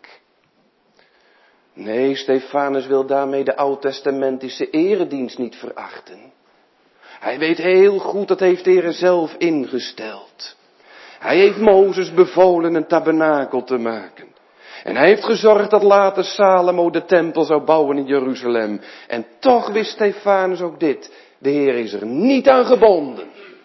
Nee, Stefanus wil daarmee de oud-testamentische eredienst niet verachten. Hij weet heel goed, dat heeft de Heer zelf ingesteld. Hij heeft Mozes bevolen een tabernakel te maken. En hij heeft gezorgd dat later Salomo de tempel zou bouwen in Jeruzalem. En toch wist Stefanus ook dit. De Heer is er niet aan gebonden.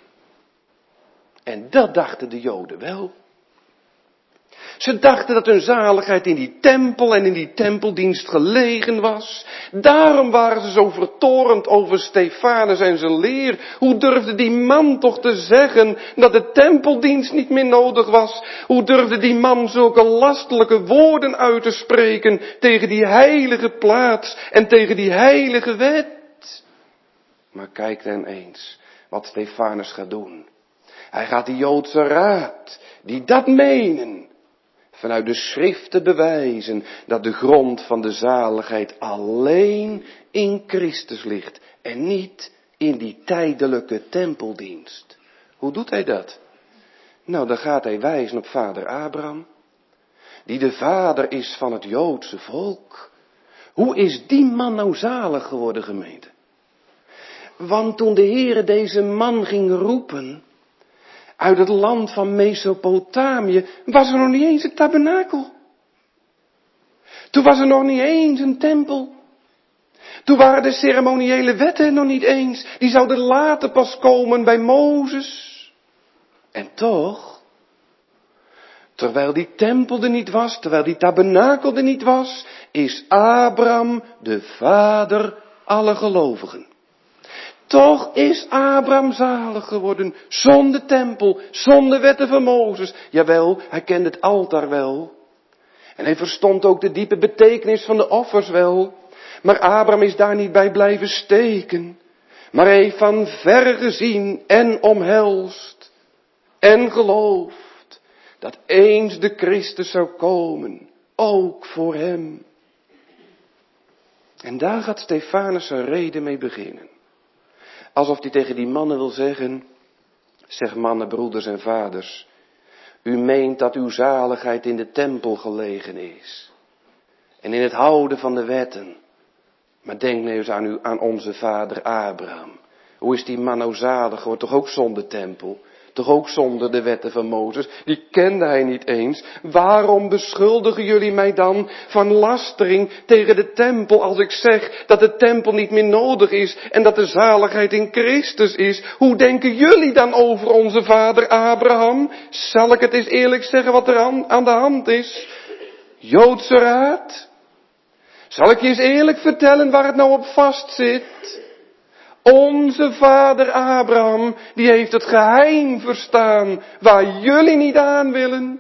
En dat dachten de Joden wel. Ze dachten dat hun zaligheid in die tempel en in die tempeldienst gelegen was. Daarom waren ze zo vertorend over Stefanus en zijn leer. Hoe durfde die man toch te zeggen dat de tempeldienst niet meer nodig was? Hoe durfde die man zulke lastelijke woorden uit te spreken tegen die heilige plaats en tegen die heilige wet? Maar kijk dan eens wat Stefanus gaat doen. Hij gaat die Joodse raad, die dat menen, vanuit de schriften bewijzen dat de grond van de zaligheid alleen in Christus ligt en niet in die tijdelijke tempeldienst. Hoe doet hij dat? Nou, dan gaat hij wijzen op vader Abraham, die de vader is van het Joodse volk. Hoe is die man nou zalig geworden, gemeente? Want toen de Heere deze man ging roepen uit het land van Mesopotamië, was er nog niet eens een tabernakel. Toen was er nog niet eens een tempel. Toen waren de ceremoniële wetten nog niet eens. Die zouden later pas komen bij Mozes. En toch, terwijl die tempel er niet was, terwijl die tabernakel er niet was, is Abraham de vader aller gelovigen. Toch is Abraham zalig geworden, zonder tempel, zonder wetten van Mozes. Jawel, hij kende het altaar wel. En hij verstond ook de diepe betekenis van de offers wel. Maar Abraham is daar niet bij blijven steken. Maar hij heeft van verre gezien en omhelst en geloofd dat eens de Christus zou komen, ook voor hem. En daar gaat Stefanus zijn reden mee beginnen. Alsof hij tegen die mannen wil zeggen, zeg mannen, broeders en vaders, u meent dat uw zaligheid in de tempel gelegen is. En in het houden van de wetten. Maar denk nou eens aan onze vader Abraham. Hoe is die man nou zalig geworden? Toch ook zonder tempel? Toch ook zonder de wetten van Mozes? Die kende hij niet eens. Waarom beschuldigen jullie mij dan van lastering tegen de tempel als ik zeg dat de tempel niet meer nodig is en dat de zaligheid in Christus is? Hoe denken jullie dan over onze vader Abraham? Zal ik het eens eerlijk zeggen wat er aan de hand is? Joodse raad? Zal ik je eens eerlijk vertellen waar het nou op vast zit? Onze vader Abraham, die heeft het geheim verstaan waar jullie niet aan willen.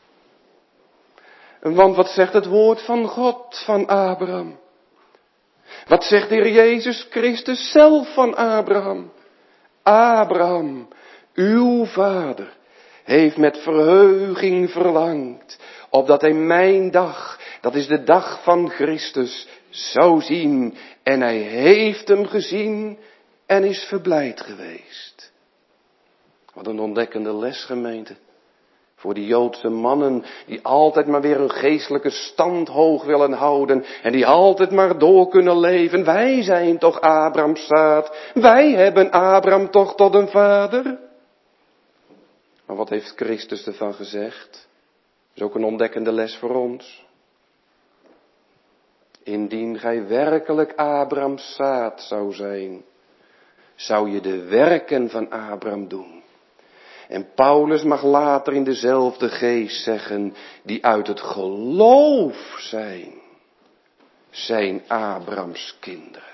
Want wat zegt het woord van God van Abraham? Wat zegt de Heer Jezus Christus zelf van Abraham? Abraham, uw vader, heeft met verheuging verlangd, opdat hij mijn dag, dat is de dag van Christus, zou zien. En hij heeft hem gezien en is verblijd geweest. Wat een ontdekkende les, gemeente. Voor die Joodse mannen die altijd maar weer hun geestelijke stand hoog willen houden. En die altijd maar door kunnen leven. Wij zijn toch Abrahams zaad. Wij hebben Abraham toch tot een vader. Maar wat heeft Christus ervan gezegd? Dat is ook een ontdekkende les voor ons. Indien gij werkelijk Abrahams zaad zou zijn, zou je de werken van Abraham doen. En Paulus mag later in dezelfde geest zeggen, die uit het geloof zijn Abrahams kinderen.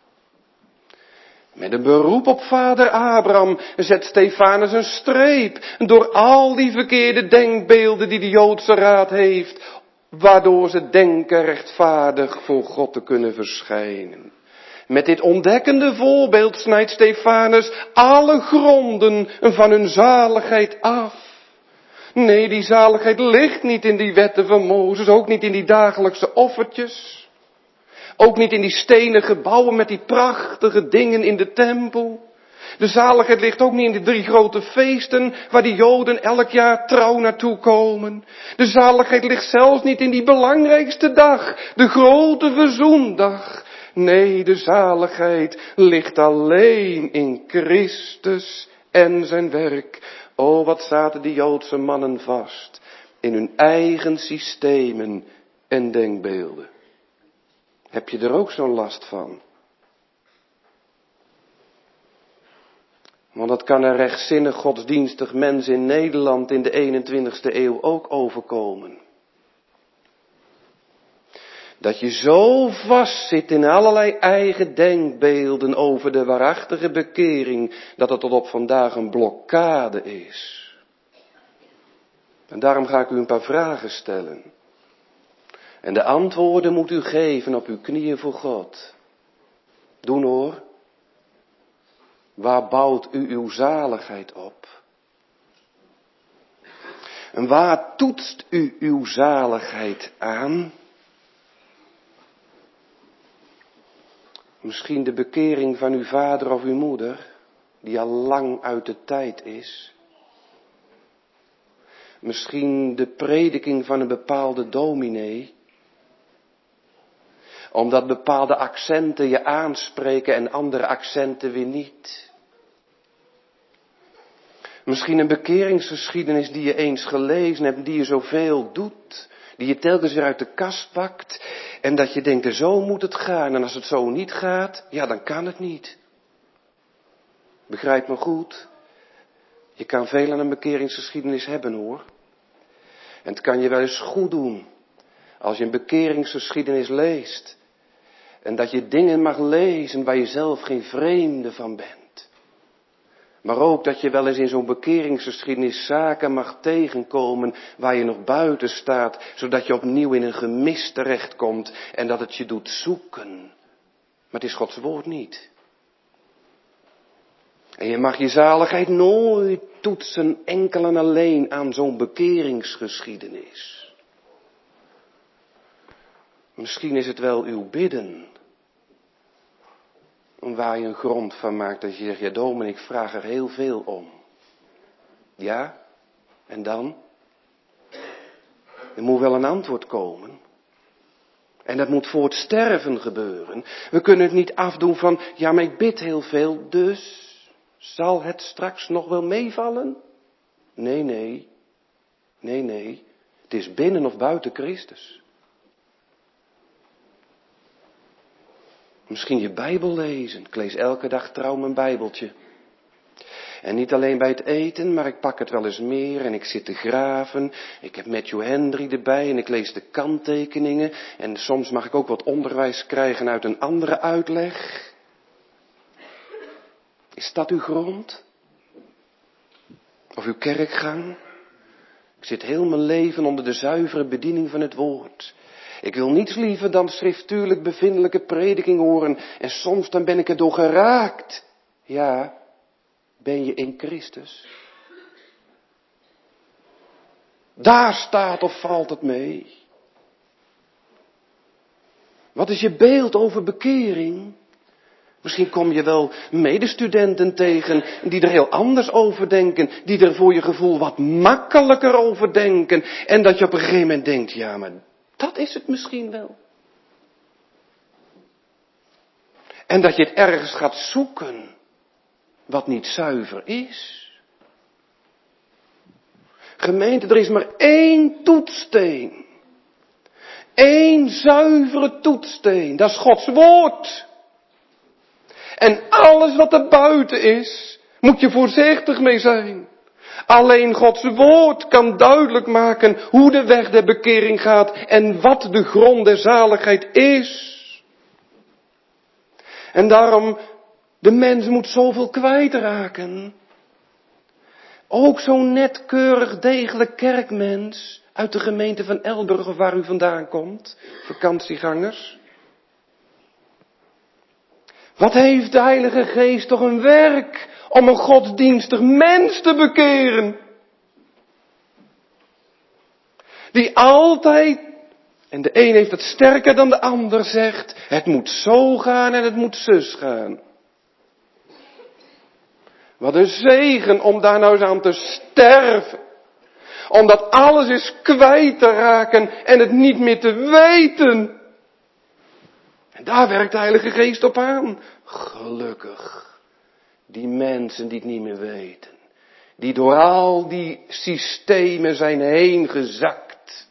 Met een beroep op vader Abraham zet Stefanus een streep door al die verkeerde denkbeelden die de Joodse raad heeft, waardoor ze denken rechtvaardig voor God te kunnen verschijnen. Met dit ontdekkende voorbeeld snijdt Stefanus alle gronden van hun zaligheid af. Nee, die zaligheid ligt niet in die wetten van Mozes, ook niet in die dagelijkse offertjes. Ook niet in die stenen gebouwen met die prachtige dingen in de tempel. De zaligheid ligt ook niet in de 3 grote feesten waar die Joden elk jaar trouw naartoe komen. De zaligheid ligt zelfs niet in die belangrijkste dag, de grote verzoendag. Nee, de zaligheid ligt alleen in Christus en zijn werk. O, wat zaten die Joodse mannen vast in hun eigen systemen en denkbeelden. Heb je er ook zo'n last van? Want dat kan een rechtzinnig godsdienstig mens in Nederland in de 21ste eeuw ook overkomen. Dat je zo vast zit in allerlei eigen denkbeelden over de waarachtige bekering, dat het tot op vandaag een blokkade is. En daarom ga ik u een paar vragen stellen. En de antwoorden moet u geven op uw knieën voor God. Doen hoor. Waar bouwt u uw zaligheid op? En waar toetst u uw zaligheid aan? Misschien de bekering van uw vader of uw moeder, die al lang uit de tijd is. Misschien de prediking van een bepaalde dominee, omdat bepaalde accenten je aanspreken en andere accenten weer niet. Misschien een bekeringsgeschiedenis die je eens gelezen hebt, die je zoveel doet, die je telkens weer uit de kast pakt en dat je denkt, zo moet het gaan. En als het zo niet gaat, ja, dan kan het niet. Begrijp me goed. Je kan veel aan een bekeringsgeschiedenis hebben hoor. En het kan je wel eens goed doen als je een bekeringsgeschiedenis leest. En dat je dingen mag lezen waar je zelf geen vreemde van bent. Maar ook dat je wel eens in zo'n bekeringsgeschiedenis zaken mag tegenkomen waar je nog buiten staat. Zodat je opnieuw in een gemis terechtkomt en dat het je doet zoeken. Maar het is Gods woord niet. En je mag je zaligheid nooit toetsen enkel en alleen aan zo'n bekeringsgeschiedenis. Misschien is het wel uw bidden. Waar je een grond van maakt dat je zegt, ja dominee, ik vraag er heel veel om. Ja, en dan? Er moet wel een antwoord komen. En dat moet voor het sterven gebeuren. We kunnen het niet afdoen van, ja maar ik bid heel veel, dus zal het straks nog wel meevallen? Nee. Het is binnen of buiten Christus. Misschien je Bijbel lezen. Ik lees elke dag trouw mijn Bijbeltje. En niet alleen bij het eten, maar ik pak het wel eens meer en ik zit te graven. Ik heb Matthew Henry erbij en ik lees de kanttekeningen. En soms mag ik ook wat onderwijs krijgen uit een andere uitleg. Is dat uw grond? Of uw kerkgang? Ik zit heel mijn leven onder de zuivere bediening van het woord. Ik wil niets liever dan schriftuurlijk bevindelijke prediking horen. En soms dan ben ik erdoor geraakt. Ja, ben je in Christus? Daar staat of valt het mee? Wat is je beeld over bekering? Misschien kom je wel medestudenten tegen die er heel anders over denken. Die er voor je gevoel wat makkelijker over denken. En dat je op een gegeven moment denkt, ja maar dat is het misschien wel. En dat je het ergens gaat zoeken wat niet zuiver is. Gemeente, er is maar één toetssteen. Eén zuivere toetssteen. Dat is Gods woord. En alles wat er buiten is, moet je voorzichtig mee zijn. Alleen Gods woord kan duidelijk maken hoe de weg der bekering gaat en wat de grond der zaligheid is. En daarom, de mens moet zoveel kwijtraken. Ook zo'n net keurig degelijk kerkmens uit de gemeente van Elburg of waar u vandaan komt, vakantiegangers. Wat heeft de Heilige Geest toch een werk om een godsdienstig mens te bekeren. Die altijd, en de een heeft het sterker dan de ander, zegt, het moet zo gaan en het moet zus gaan. Wat een zegen om daar nou eens aan te sterven. Omdat alles is kwijt te raken en het niet meer te weten. En daar werkt de Heilige Geest op aan. Gelukkig. Die mensen die het niet meer weten. Die door al die systemen zijn heen gezakt.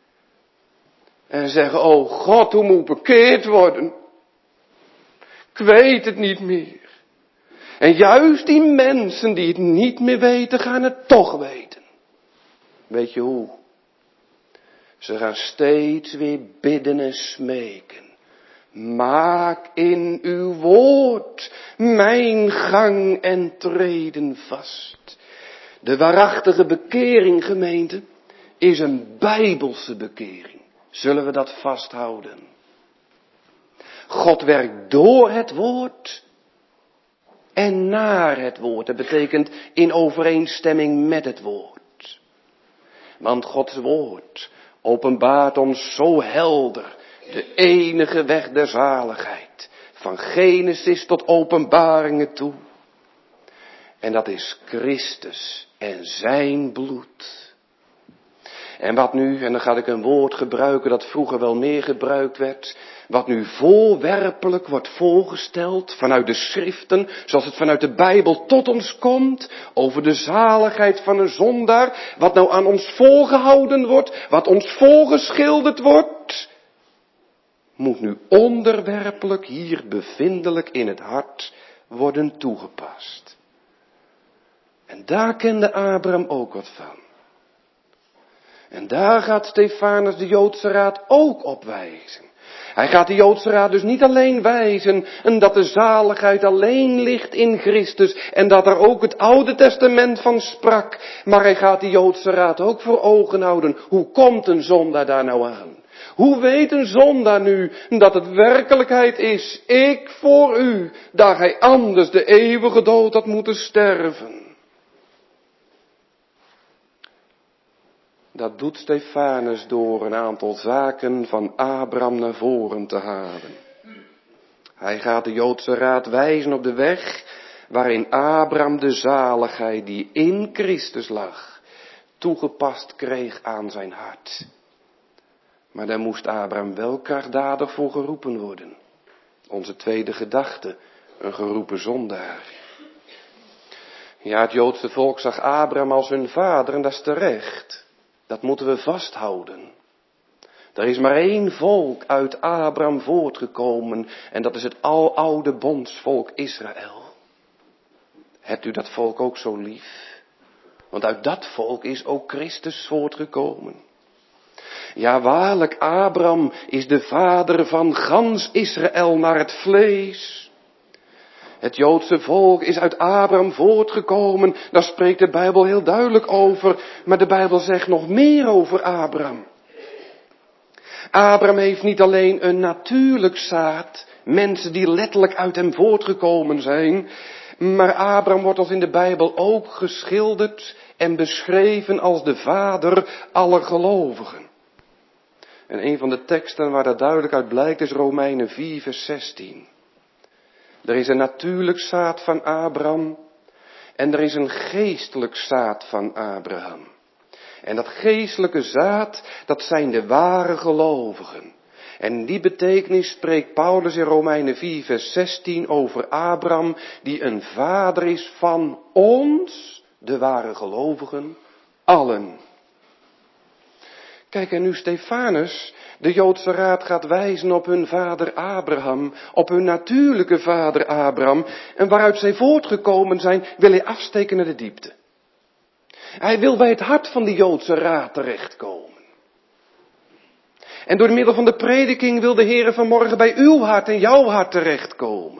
En zeggen, oh God, hoe moet ik bekeerd worden? Ik weet het niet meer. En juist die mensen die het niet meer weten, gaan het toch weten. Weet je hoe? Ze gaan steeds weer bidden en smeken. Maak in uw woord mijn gang en treden vast. De waarachtige bekering, gemeente, is een bijbelse bekering. Zullen we dat vasthouden? God werkt door het woord en naar het woord. Dat betekent in overeenstemming met het woord. Want Gods woord openbaart ons zo helder de enige weg der zaligheid. Van Genesis tot Openbaringen toe. En dat is Christus en zijn bloed. En wat nu, en dan ga ik een woord gebruiken dat vroeger wel meer gebruikt werd. Wat nu voorwerpelijk wordt voorgesteld vanuit de schriften, zoals het vanuit de Bijbel tot ons komt, over de zaligheid van een zondaar, wat nou aan ons voorgehouden wordt, wat ons voorgeschilderd wordt, moet nu onderwerpelijk hier bevindelijk in het hart worden toegepast. En daar kende Abraham ook wat van. En daar gaat Stefanus de Joodse Raad ook op wijzen. Hij gaat de Joodse Raad dus niet alleen wijzen en dat de zaligheid alleen ligt in Christus en dat er ook het Oude Testament van sprak. Maar hij gaat de Joodse Raad ook voor ogen houden. Hoe komt een zondaar daar nou aan? Hoe weet een zondaar nu dat het werkelijkheid is, ik voor u, dat hij anders de eeuwige dood had moeten sterven? Dat doet Stefanus door een aantal zaken van Abraham naar voren te halen. Hij gaat de Joodse raad wijzen op de weg waarin Abraham de zaligheid die in Christus lag, toegepast kreeg aan zijn hart. Maar daar moest Abraham wel krachtdadig voor geroepen worden. Onze tweede gedachte, een geroepen zondaar. Ja, het Joodse volk zag Abraham als hun vader en dat is terecht. Dat moeten we vasthouden. Er is maar één volk uit Abraham voortgekomen en dat is het aloude bondsvolk Israël. Hebt u dat volk ook zo lief? Want uit dat volk is ook Christus voortgekomen. Ja, waarlijk, Abraham is de vader van gans Israël naar het vlees. Het Joodse volk is uit Abraham voortgekomen, daar spreekt de Bijbel heel duidelijk over, maar de Bijbel zegt nog meer over Abraham. Abraham heeft niet alleen een natuurlijk zaad, mensen die letterlijk uit hem voortgekomen zijn, maar Abraham wordt als in de Bijbel ook geschilderd en beschreven als de vader aller gelovigen. En een van de teksten waar dat duidelijk uit blijkt is Romeinen 4 vers 16. Er is een natuurlijk zaad van Abraham en er is een geestelijk zaad van Abraham. En dat geestelijke zaad, dat zijn de ware gelovigen. En in die betekenis spreekt Paulus in Romeinen 4 vers 16 over Abraham, die een vader is van ons, de ware gelovigen, allen. Kijk, en nu Stefanus de Joodse raad gaat wijzen op hun vader Abraham, op hun natuurlijke vader Abraham, en waaruit zij voortgekomen zijn, wil hij afsteken naar de diepte. Hij wil bij het hart van de Joodse raad terechtkomen. En door middel van de prediking wil de Heer vanmorgen bij uw hart en jouw hart terechtkomen.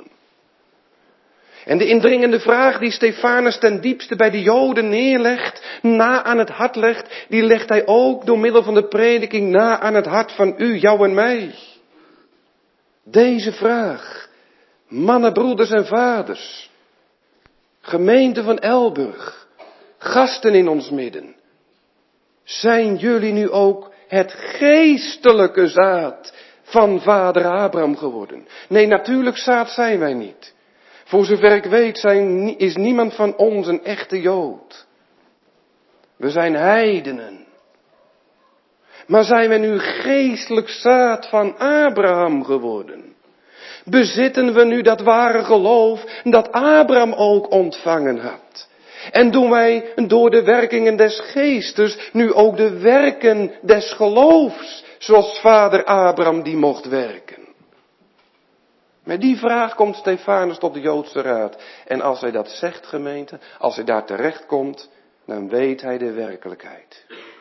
En de indringende vraag die Stefanus ten diepste bij de Joden neerlegt, na aan het hart legt, die legt hij ook door middel van de prediking na aan het hart van u, jou en mij. Deze vraag, mannen, broeders en vaders, gemeente van Elburg, gasten in ons midden, zijn jullie nu ook het geestelijke zaad van vader Abraham geworden? Nee, natuurlijk zaad zijn wij niet. Voor zover ik weet is niemand van ons een echte Jood. We zijn heidenen. Maar zijn we nu geestelijk zaad van Abraham geworden? Bezitten we nu dat ware geloof dat Abraham ook ontvangen had? En doen wij door de werkingen des geestes nu ook de werken des geloofs, zoals vader Abraham die mocht werken? Met die vraag komt Stefanus tot de Joodse raad. En als hij dat zegt, gemeente, als hij daar terecht komt, dan weet hij de werkelijkheid.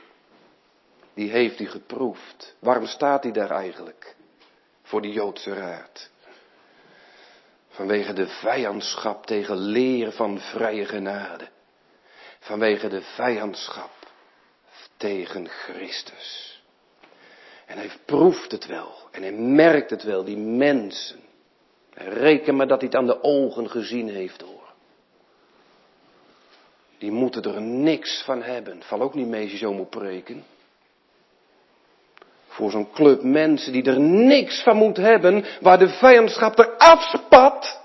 Die heeft hij geproefd. Waarom staat hij daar eigenlijk? Voor de Joodse raad. Vanwege de vijandschap tegen leer van vrije genade. Vanwege de vijandschap tegen Christus. En hij proeft het wel. En hij merkt het wel, die mensen. Reken maar dat hij het aan de ogen gezien heeft, hoor. Die moeten er niks van hebben. Val ook niet mee als je zo moet preken. Voor zo'n club mensen die er niks van moet hebben, waar de vijandschap er afspat.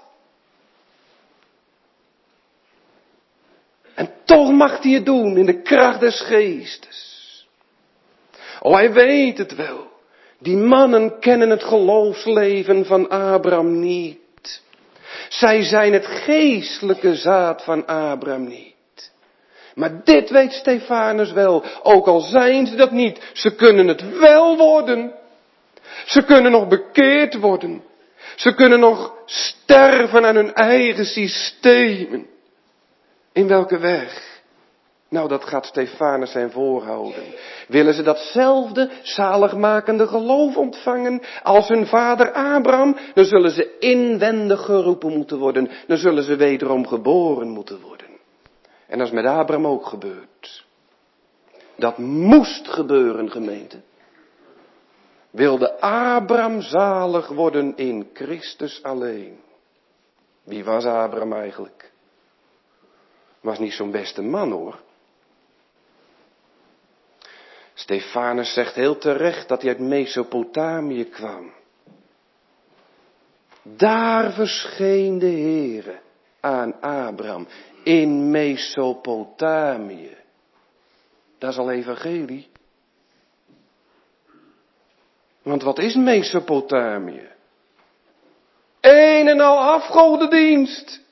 En toch mag hij het doen in de kracht des geestes. Oh, hij weet het wel. Die mannen kennen het geloofsleven van Abraham niet. Zij zijn het geestelijke zaad van Abraham niet. Maar dit weet Stefanus wel, ook al zijn ze dat niet. Ze kunnen het wel worden. Ze kunnen nog bekeerd worden. Ze kunnen nog sterven aan hun eigen systemen. In welke weg? Nou, dat gaat Stefanus hen voorhouden. Willen ze datzelfde zaligmakende geloof ontvangen als hun vader Abraham, dan zullen ze inwendig geroepen moeten worden. Dan zullen ze wederom geboren moeten worden. En dat is met Abraham ook gebeurd. Dat moest gebeuren, gemeente. wilde Abraham zalig worden in Christus alleen. Wie was Abraham eigenlijk? Was niet zo'n beste man hoor. Stefanus zegt heel terecht dat hij uit Mesopotamië kwam. Daar verscheen de Heere aan Abraham in Mesopotamië. Dat is al evangelie. Want wat is Mesopotamië? Een en al afgodendienst.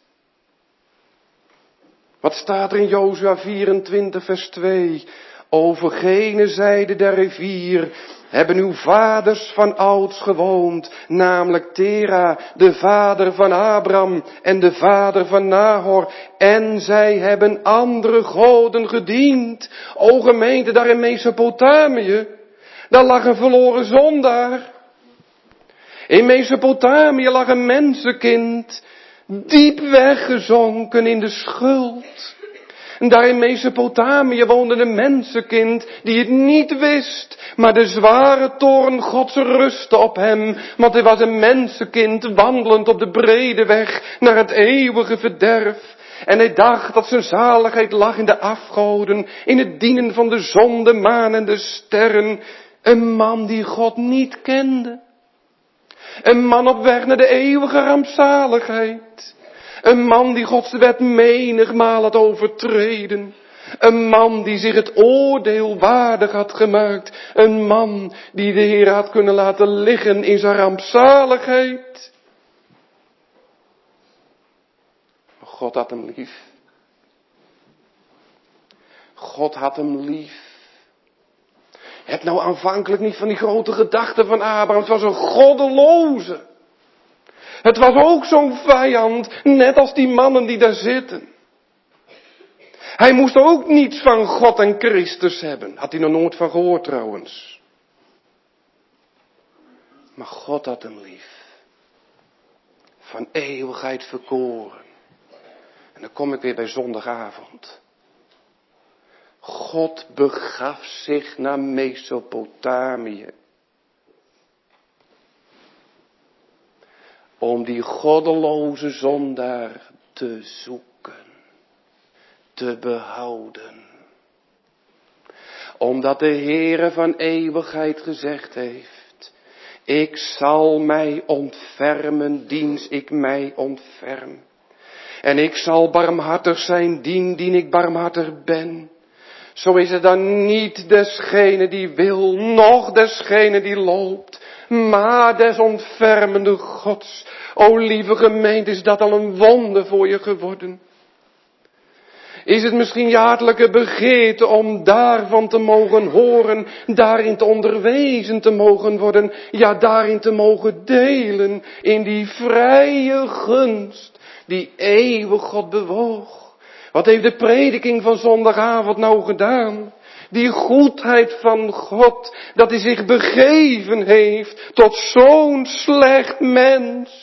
Wat staat er in Jozua 24 vers 2? Over gene zijde der rivier hebben uw vaders van ouds gewoond, namelijk Tera, de vader van Abraham en de vader van Nahor. En zij hebben andere goden gediend. O gemeente, daar in Mesopotamië, daar lag een verloren zondaar. In Mesopotamië lag een mensenkind, diep weggezonken in de schuld. En daar in Mesopotamië woonde een mensenkind die het niet wist, maar de zware toorn Gods rustte op hem, want hij was een mensenkind wandelend op de brede weg naar het eeuwige verderf. En hij dacht dat zijn zaligheid lag in de afgoden, in het dienen van de zon, de maan en de sterren. Een man die God niet kende. Een man op weg naar de eeuwige rampzaligheid. Een man die Gods wet menigmaal had overtreden. Een man die zich het oordeel waardig had gemaakt. Een man die de Heer had kunnen laten liggen in zijn rampzaligheid. God had hem lief. God had hem lief. Je hebt nou aanvankelijk niet van die grote gedachten van Abraham. Het was een goddeloze. Het was ook zo'n vijand, net als die mannen die daar zitten. Hij moest ook niets van God en Christus hebben. Had hij nog nooit van gehoord trouwens. Maar God had hem lief. Van eeuwigheid verkoren. En dan kom ik weer bij zondagavond. God begaf zich naar Mesopotamië. Om die goddeloze zondaar te zoeken. Te behouden. Omdat de Heere van eeuwigheid gezegd heeft. Ik zal mij ontfermen, diens ik mij ontferm. En ik zal barmhartig zijn, dien ik barmhartig ben. Zo is het dan niet desgene die wil, noch desgene die loopt, maar des ontfermende Gods. O lieve gemeente, is dat al een wonder voor je geworden? Is het misschien je hartelijke begeerte om daarvan te mogen horen, daarin te onderwezen te mogen worden, ja daarin te mogen delen, in die vrije gunst die eeuwig God bewoog? Wat heeft de prediking van zondagavond nou gedaan? Die goedheid van God, dat hij zich begeven heeft tot zo'n slecht mens.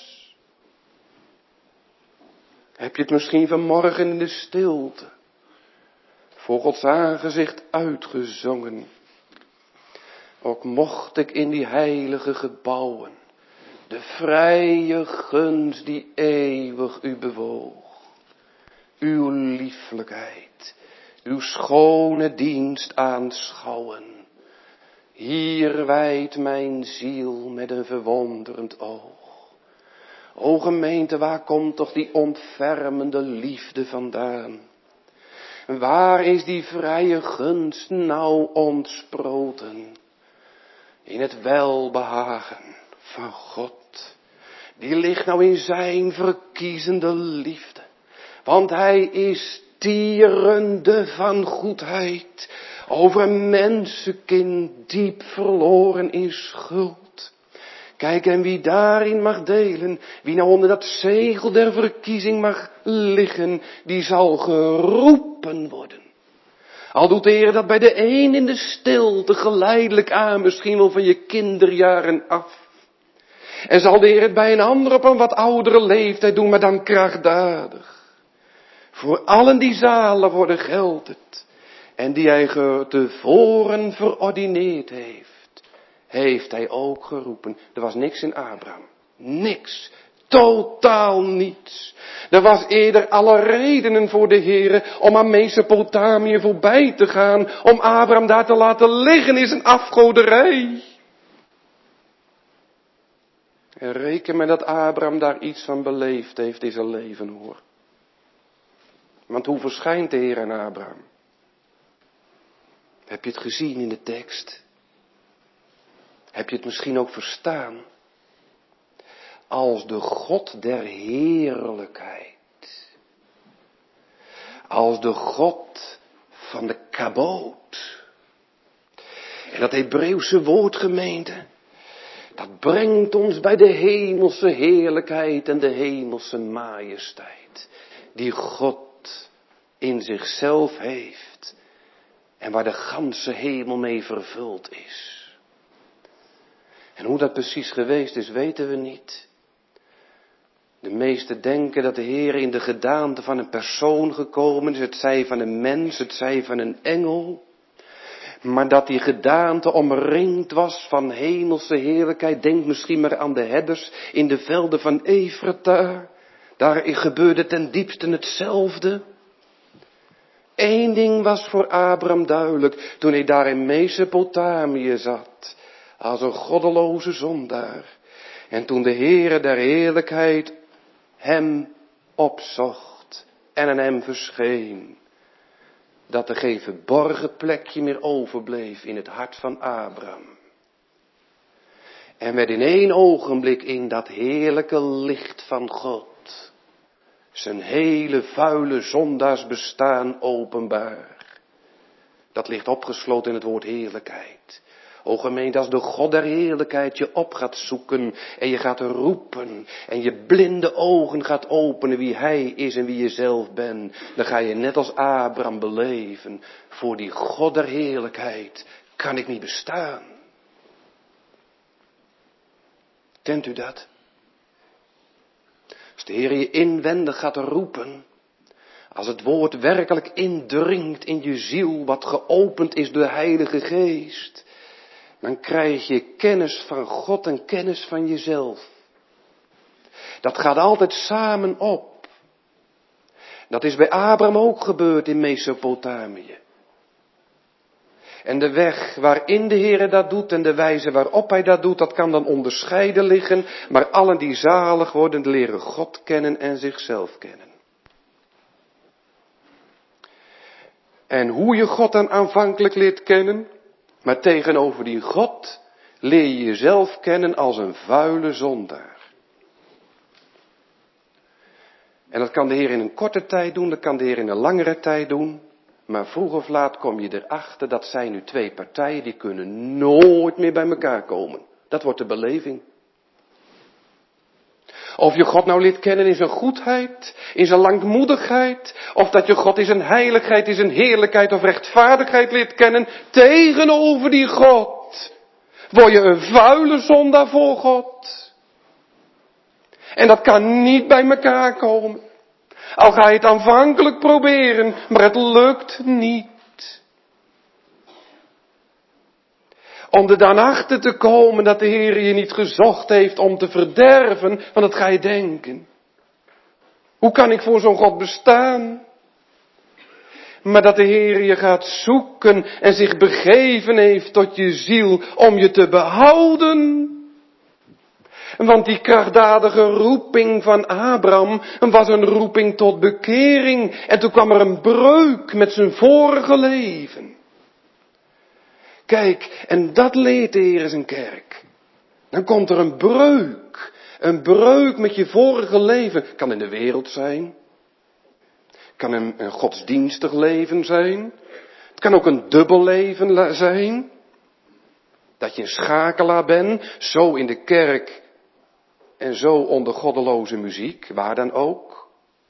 Heb je het misschien vanmorgen in de stilte voor Gods aangezicht uitgezongen? Ook mocht ik in die heilige gebouwen de vrije gunst die eeuwig u bewoog. Uw lieflijkheid, uw schone dienst aanschouwen. Hier wijdt mijn ziel met een verwonderend oog. O gemeente, waar komt toch die ontfermende liefde vandaan? Waar is die vrije gunst nou ontsproten? In het welbehagen van God. Die ligt nou in zijn verkiezende liefde. Want hij is tierende van goedheid. Over een mensenkind diep verloren in schuld. Kijk, en wie daarin mag delen, wie nou onder dat zegel der verkiezing mag liggen, die zal geroepen worden. Al doet de Heer dat bij de een in de stilte geleidelijk aan, misschien wel van je kinderjaren af. En zal de Heer het bij een ander op een wat oudere leeftijd doen, maar dan krachtdadig. Voor allen die zalig worden geldt het. En die hij tevoren verordineerd heeft. heeft hij ook geroepen. Er was niks in Abraham. Niks. Totaal niets. Er was eerder alle redenen voor de Heere om aan Mesopotamië voorbij te gaan. Om Abraham daar te laten liggen is een afgoderij. En reken maar dat Abraham daar iets van beleefd heeft in zijn leven, hoor. Want hoe verschijnt de Heer aan Abraham? Heb je het gezien in de tekst? Heb je het misschien ook verstaan? Als de God der heerlijkheid. Als de God van de kaboot. En dat Hebreeuwse woord, gemeente, dat brengt ons bij de hemelse heerlijkheid en de hemelse majesteit. Die God in zichzelf heeft. En waar de ganse hemel mee vervuld is. En hoe dat precies geweest is, weten we niet. De meesten denken dat de Heer in de gedaante van een persoon gekomen is. Het zij van een mens, het zij van een engel. Maar dat die gedaante omringd was van hemelse heerlijkheid. Denk misschien maar aan de herders in de velden van Efrata. Daar gebeurde ten diepste hetzelfde. Eén ding was voor Abraham duidelijk toen hij daar in Mesopotamië zat. Als een goddeloze zondaar. En toen de Heere der heerlijkheid hem opzocht en aan hem verscheen. Dat er geen verborgen plekje meer overbleef in het hart van Abraham. En werd in één ogenblik in dat heerlijke licht van God zijn hele vuile zondaarsbestaan openbaar. Dat ligt opgesloten in het woord heerlijkheid. O gemeente, als de God der heerlijkheid je op gaat zoeken en je gaat roepen en je blinde ogen gaat openen wie hij is en wie je zelf bent, dan ga je net als Abraham beleven, voor die God der heerlijkheid kan ik niet bestaan. Kent u dat? Als de Heer je inwendig gaat roepen, als het woord werkelijk indringt in je ziel, wat geopend is door de Heilige Geest, dan krijg je kennis van God en kennis van jezelf. Dat gaat altijd samen op. Dat is bij Abraham ook gebeurd in Mesopotamië. En de weg waarin de Heer dat doet en de wijze waarop hij dat doet, dat kan dan onderscheiden liggen. Maar allen die zalig worden, leren God kennen en zichzelf kennen. En hoe je God dan aanvankelijk leert kennen, maar tegenover die God leer je jezelf kennen als een vuile zondaar. En dat kan de Heer in een korte tijd doen, dat kan de Heer in een langere tijd doen. Maar vroeg of laat kom je erachter, dat zijn nu twee partijen, die kunnen nooit meer bij elkaar komen. Dat wordt de beleving. Of je God nou leert kennen in zijn goedheid, in zijn langmoedigheid, of dat je God in zijn heiligheid, in zijn heerlijkheid of rechtvaardigheid leert kennen, tegenover die God, word je een vuile zondaar voor God. En dat kan niet bij elkaar komen. Al ga je het aanvankelijk proberen, maar het lukt niet. Om er dan achter te komen dat de Heer je niet gezocht heeft om te verderven, want dat ga je denken. Hoe kan ik voor zo'n God bestaan? Maar dat de Heer je gaat zoeken en zich begeven heeft tot je ziel om je te behouden. Want die krachtdadige roeping van Abraham was een roeping tot bekering. En toen kwam er een breuk met zijn vorige leven. Kijk, en dat leert de Heer in zijn kerk. Dan komt er een breuk. Een breuk met je vorige leven. Kan in de wereld zijn. Kan een godsdienstig leven zijn. Het kan ook een dubbel leven zijn. Dat je een schakelaar bent, zo in de kerk en zo onder goddeloze muziek, waar dan ook.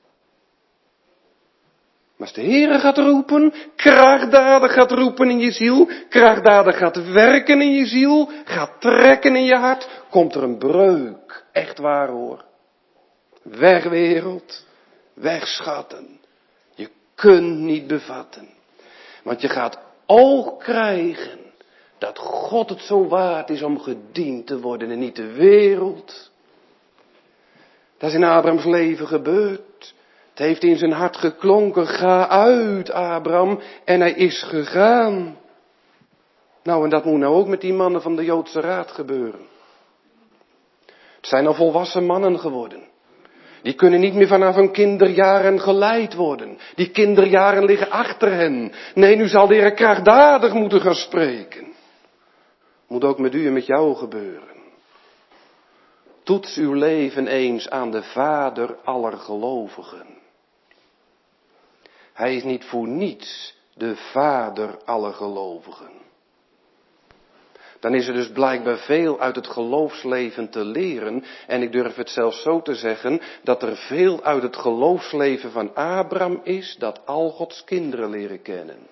Maar als de Heere gaat roepen, krachtdadig gaat roepen in je ziel, krachtdadig gaat werken in je ziel, gaat trekken in je hart, komt er een breuk. Echt waar hoor. Weg wereld, weg schatten. Je kunt niet bevatten. Want je gaat oog krijgen Dat God het zo waard is om gediend te worden en niet de wereld. Dat is in Abrahams leven gebeurd. Het heeft in zijn hart geklonken, ga uit Abraham, en hij is gegaan. Nou, en dat moet nou ook met die mannen van de Joodse Raad gebeuren. Het zijn al volwassen mannen geworden. Die kunnen niet meer vanaf hun kinderjaren geleid worden. Die kinderjaren liggen achter hen. Nee, nu zal de Heer krachtdadig moeten gaan spreken. Moet ook met u en met jou gebeuren. Toets uw leven eens aan de Vader aller gelovigen. Hij is niet voor niets de Vader aller gelovigen. Dan is er dus blijkbaar veel uit het geloofsleven te leren. En ik durf het zelfs zo te zeggen, dat er veel uit het geloofsleven van Abraham is, dat al Gods kinderen leren kennen.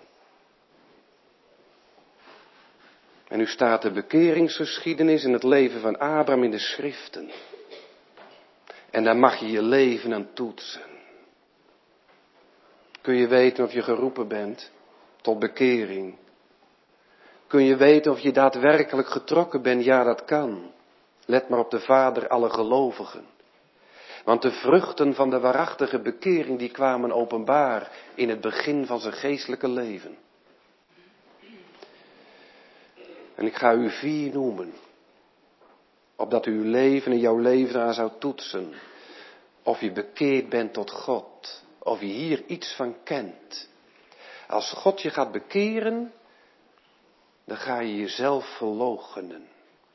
En nu staat de bekeringsgeschiedenis in het leven van Abraham in de schriften. En daar mag je je leven aan toetsen. Kun je weten of je geroepen bent tot bekering? Kun je weten of je daadwerkelijk getrokken bent? Ja, dat kan. Let maar op de Vader alle gelovigen. Want de vruchten van de waarachtige bekering, die kwamen openbaar in het begin van zijn geestelijke leven. En ik ga u 4 noemen. Opdat u uw leven en jouw leven eraan zou toetsen. Of je bekeerd bent tot God. Of je hier iets van kent. Als God je gaat bekeren, dan ga je jezelf verloochenen.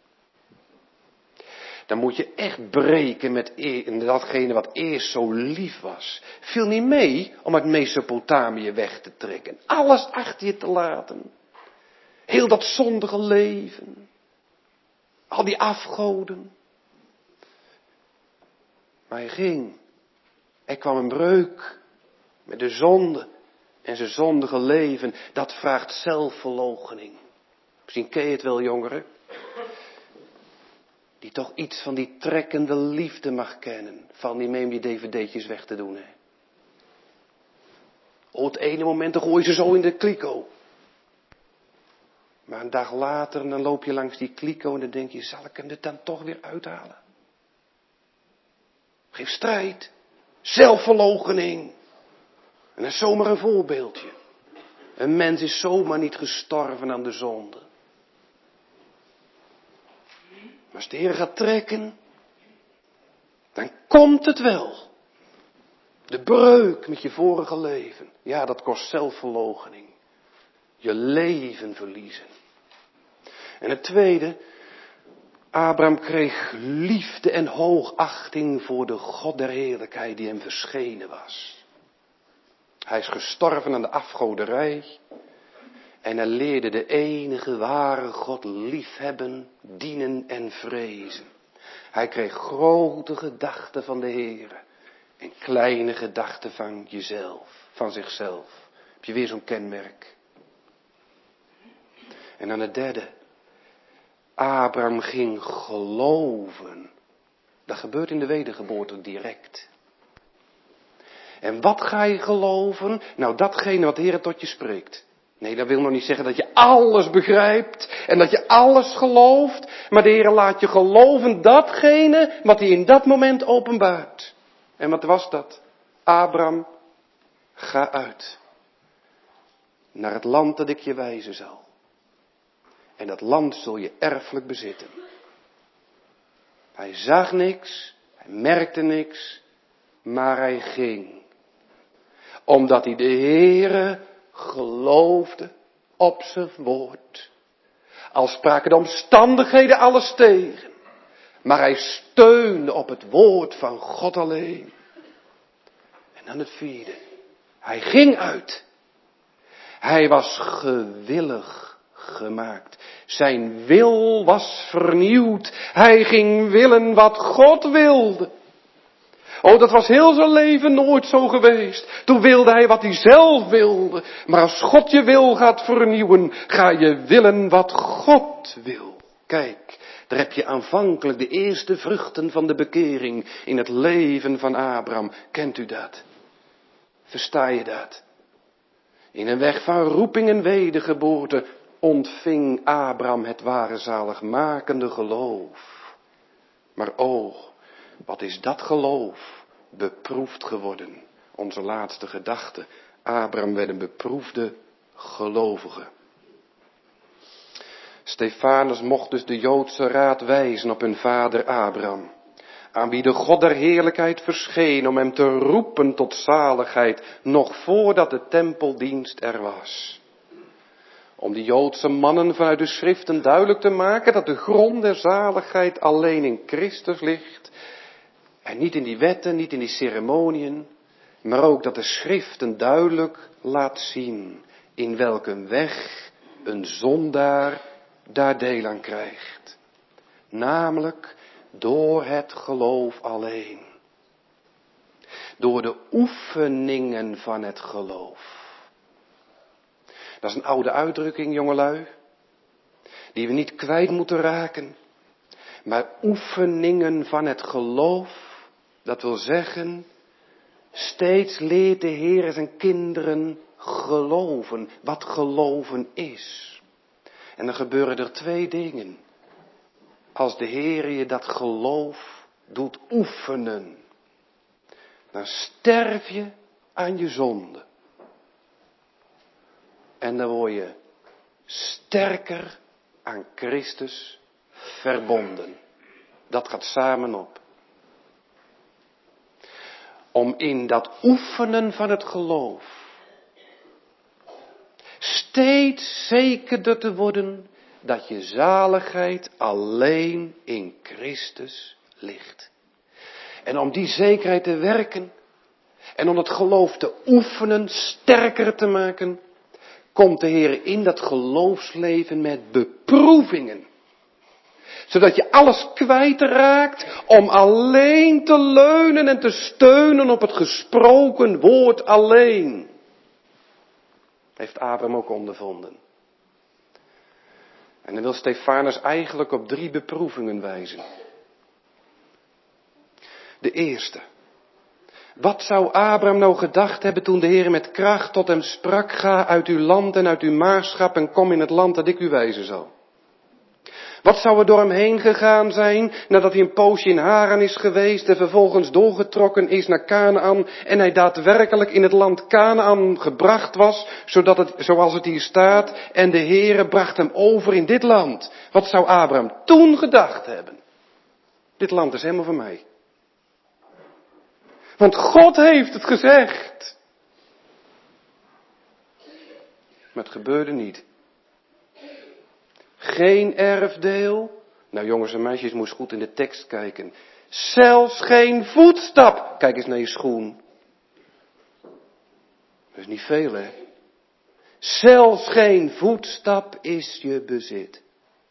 Dan moet je echt breken met datgene wat eerst zo lief was. Viel niet mee om uit Mesopotamië weg te trekken. Alles achter je te laten. Heel dat zondige leven. Al die afgoden. Maar hij ging. Er kwam een breuk met de zonde en zijn zondige leven. Dat vraagt zelfverloochening. Misschien ken je het wel, jongeren. Die toch iets van die trekkende liefde mag kennen. Val niet mee om die dvd'tjes weg te doen, hè. Oh, het ene moment dan gooi je ze zo in de kliko. Maar een dag later, dan loop je langs die kliko en dan denk je, zal ik hem er dan toch weer uithalen? Geef strijd. Zelfverloochening. En dat is zomaar een voorbeeldje. Een mens is zomaar niet gestorven aan de zonde. Maar als de Heer gaat trekken, dan komt het wel. De breuk met je vorige leven. Ja, dat kost zelfverloochening. Je leven verliezen. En het tweede, Abraham kreeg liefde en hoogachting voor de God der heerlijkheid die hem verschenen was. Hij is gestorven aan de afgoderij. En hij leerde de enige ware God liefhebben, dienen en vrezen. Hij kreeg grote gedachten van de Heer. En kleine gedachten van jezelf, van zichzelf. Heb je weer zo'n kenmerk. En dan het derde. Abraham ging geloven. Dat gebeurt in de wedergeboorte direct. En wat ga je geloven? Nou, datgene wat de Heer tot je spreekt. Nee, dat wil nog niet zeggen dat je alles begrijpt en dat je alles gelooft. Maar de Heer laat je geloven datgene wat hij in dat moment openbaart. En wat was dat? Abraham, ga uit. Naar het land dat ik je wijzen zal. En dat land zul je erfelijk bezitten. Hij zag niks, hij merkte niks, maar hij ging. Omdat hij de Heere geloofde op zijn woord. Al spraken de omstandigheden alles tegen. Maar hij steunde op het woord van God alleen. En dan het vierde. Hij ging uit. Hij was gewillig gemaakt. Zijn wil was vernieuwd. Hij ging willen wat God wilde. Oh, dat was heel zijn leven nooit zo geweest. Toen wilde hij wat hij zelf wilde. Maar als God je wil gaat vernieuwen, ga je willen wat God wil. Kijk, daar heb je aanvankelijk de eerste vruchten van de bekering in het leven van Abraham. Kent u dat? Versta je dat? In een weg van roeping en wedergeboorte ontving Abraham het ware zaligmakende geloof. Maar wat is dat geloof beproefd geworden. Onze laatste gedachte. Abraham werd een beproefde gelovige. Stefanus mocht dus de Joodse raad wijzen op hun vader Abraham, aan wie de God der heerlijkheid verscheen om hem te roepen tot zaligheid, nog voordat de tempeldienst er was. Om die Joodse mannen vanuit de schriften duidelijk te maken dat de grond der zaligheid alleen in Christus ligt, en niet in die wetten, niet in die ceremoniën, maar ook dat de schriften duidelijk laat zien in welke weg een zondaar daar deel aan krijgt. Namelijk door het geloof alleen. Door de oefeningen van het geloof. Dat is een oude uitdrukking, jongelui, die we niet kwijt moeten raken. Maar oefeningen van het geloof, dat wil zeggen, steeds leert de Heer zijn kinderen geloven, wat geloven is. En dan gebeuren er 2 dingen. Als de Heer je dat geloof doet oefenen, dan sterf je aan je zonde. En dan word je sterker aan Christus verbonden. Dat gaat samen op. Om in dat oefenen van het geloof steeds zekerder te worden dat je zaligheid alleen in Christus ligt. En om die zekerheid te werken en om het geloof te oefenen, sterker te maken, komt de Heer in dat geloofsleven met beproevingen. Zodat je alles kwijtraakt om alleen te leunen en te steunen op het gesproken woord alleen. Heeft Abraham ook ondervonden. En dan wil Stefanus eigenlijk op 3 beproevingen wijzen. De eerste. Wat zou Abraham nou gedacht hebben toen de Heer met kracht tot hem sprak: ga uit uw land en uit uw maagschap en kom in het land dat ik u wijzen zal. Wat zou er door hem heen gegaan zijn nadat hij een poosje in Haran is geweest en vervolgens doorgetrokken is naar Kanaan en hij daadwerkelijk in het land Kanaan gebracht was, zoals het hier staat, en de Heere bracht hem over in dit land. Wat zou Abraham toen gedacht hebben? Dit land is helemaal van mij. Want God heeft het gezegd. Maar het gebeurde niet. Geen erfdeel. Nou jongens en meisjes, moest goed in de tekst kijken. Zelfs geen voetstap. Kijk eens naar je schoen. Dat is niet veel, hè. Zelfs geen voetstap is je bezit.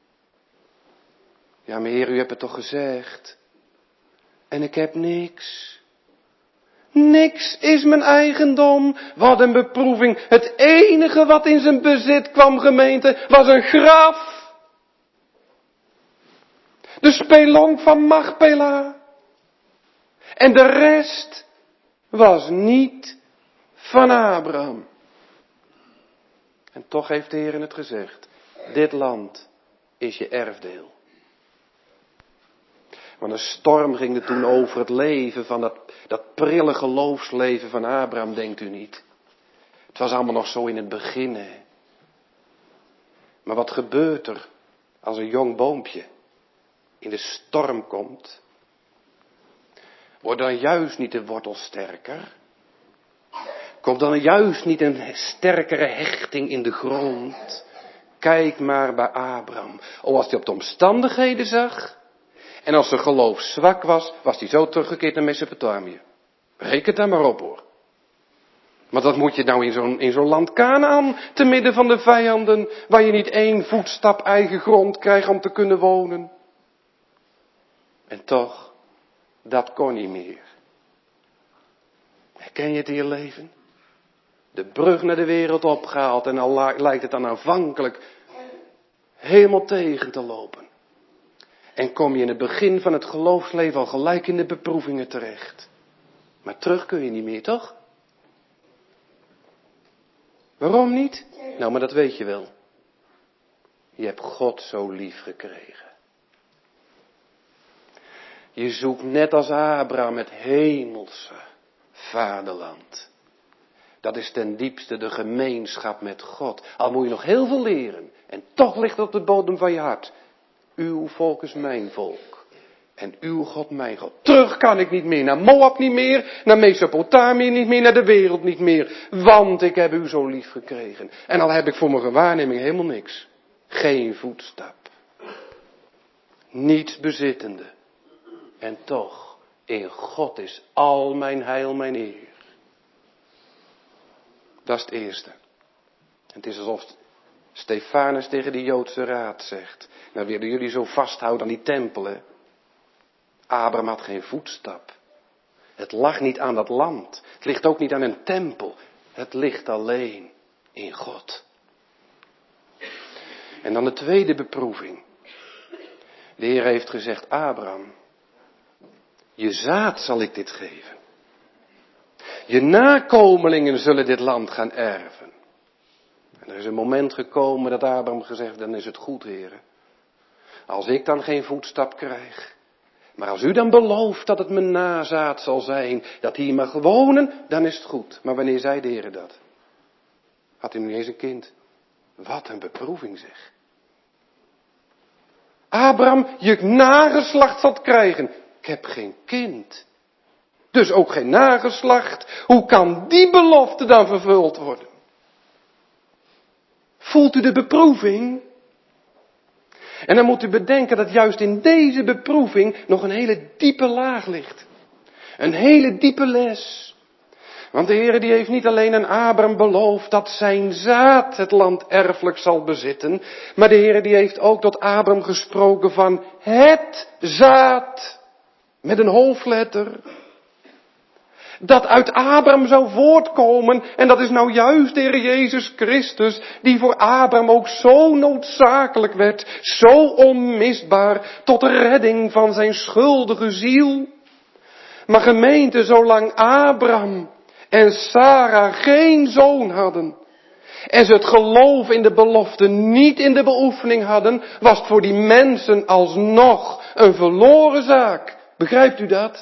Ja, maar Heer, u hebt het toch gezegd. En ik heb niks. Niks is mijn eigendom. Wat een beproeving. Het enige wat in zijn bezit kwam, gemeente, was een graf. De spelonk van Machpela. En de rest was niet van Abraham. En toch heeft de Heer het gezegd. Dit land is je erfdeel. Want een storm ging er toen over het leven van dat prille geloofsleven van Abraham, denkt u niet. Het was allemaal nog zo in het begin. Hè. Maar wat gebeurt er als een jong boompje in de storm komt? Wordt dan juist niet de wortel sterker? Komt dan juist niet een sterkere hechting in de grond? Kijk maar bij Abraham. Als hij op de omstandigheden zag. En als zijn geloof zwak was, was hij zo teruggekeerd naar Mesopotamië. Reken daar maar op, hoor. Maar dat moet je nou in zo'n land Kanaan, te midden van de vijanden, waar je niet 1 voetstap eigen grond krijgt om te kunnen wonen. En toch, dat kon niet meer. Herken je het in je leven? De brug naar de wereld opgehaald en al lijkt het dan aanvankelijk helemaal tegen te lopen. En kom je in het begin van het geloofsleven al gelijk in de beproevingen terecht. Maar terug kun je niet meer, toch? Waarom niet? Nou, maar dat weet je wel. Je hebt God zo lief gekregen. Je zoekt net als Abraham het hemelse vaderland. Dat is ten diepste de gemeenschap met God. Al moet je nog heel veel leren. En toch ligt het op de bodem van je hart. Uw volk is mijn volk. En uw God mijn God. Terug kan ik niet meer. Naar Moab niet meer. Naar Mesopotamië niet meer. Naar de wereld niet meer. Want ik heb u zo lief gekregen. En al heb ik voor mijn gewaarneming helemaal niks. Geen voetstap. Niets bezittende. En toch, in God is al mijn heil, mijn eer. Dat is het eerste. Het is alsof Stefanus tegen de Joodse raad zegt. Nou willen jullie zo vasthouden aan die tempel, hè? Abraham had geen voetstap. Het lag niet aan dat land. Het ligt ook niet aan een tempel. Het ligt alleen in God. En dan de tweede beproeving. De Heer heeft gezegd, Abraham, je zaad zal ik dit geven. Je nakomelingen zullen dit land gaan erven. En er is een moment gekomen dat Abraham gezegd, dan is het goed, Heer. Als ik dan geen voetstap krijg. Maar als u dan belooft dat het mijn nazaad zal zijn, dat hij mag wonen, dan is het goed. Maar wanneer zei de Heer dat? Had hij nu eens een kind? Wat een beproeving zeg. Abraham, je nageslacht zult krijgen. Ik heb geen kind. Dus ook geen nageslacht. Hoe kan die belofte dan vervuld worden? Voelt u de beproeving? En dan moet u bedenken dat juist in deze beproeving nog een hele diepe laag ligt. Een hele diepe les. Want de Heer die heeft niet alleen aan Abraham beloofd dat zijn zaad het land erfelijk zal bezitten. Maar de Heer die heeft ook tot Abraham gesproken van het zaad. Met een hoofdletter. Dat uit Abraham zou voortkomen. En dat is nou juist de Heer Jezus Christus. Die voor Abraham ook zo noodzakelijk werd. Zo onmisbaar. Tot de redding van zijn schuldige ziel. Maar gemeente, zolang Abraham en Sarah geen zoon hadden. En ze het geloof in de belofte niet in de beoefening hadden. Was het voor die mensen alsnog een verloren zaak. Begrijpt u dat?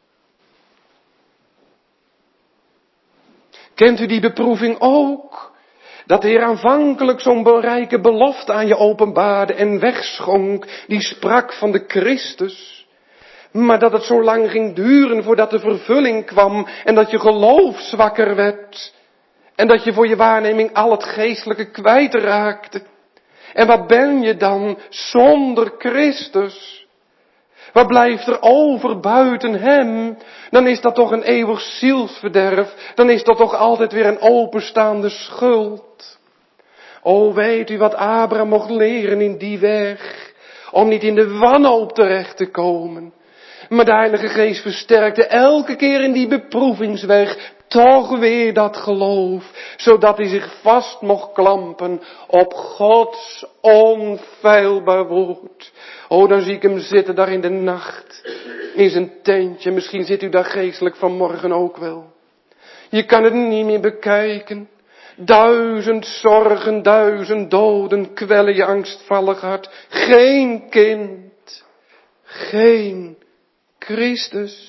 Kent u die beproeving ook? Dat de Heer aanvankelijk zo'n rijke belofte aan je openbaarde en wegschonk. Die sprak van de Christus. Maar dat het zo lang ging duren voordat de vervulling kwam. En dat je geloof zwakker werd. En dat je voor je waarneming al het geestelijke kwijtraakte. En wat ben je dan zonder Christus? Wat blijft er over buiten hem? Dan is dat toch een eeuwig zielsverderf. Dan is dat toch altijd weer een openstaande schuld. O, weet u wat Abraham mocht leren in die weg? Om niet in de wanhoop terecht te komen. Maar de Heilige Geest versterkte elke keer in die beproevingsweg toch weer dat geloof. Zodat hij zich vast mocht klampen op Gods onfeilbaar woord. Oh, dan zie ik hem zitten daar in de nacht. In zijn tentje. Misschien zit u daar geestelijk vanmorgen ook wel. Je kan het niet meer bekijken. 1000 zorgen, 1000 doden kwellen je angstvallig hart. Geen kind. Geen Christus.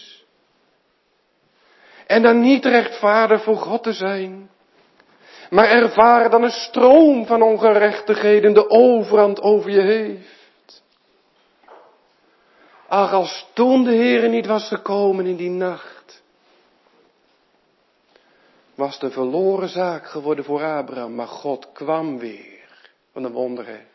En dan niet rechtvaardig voor God te zijn. Maar ervaren dan een stroom van ongerechtigheden de overhand over je heeft. Ach, als toen de Heer niet was gekomen in die nacht. Was het een verloren zaak geworden voor Abraham. Maar God kwam weer. Wat een wonder, hè.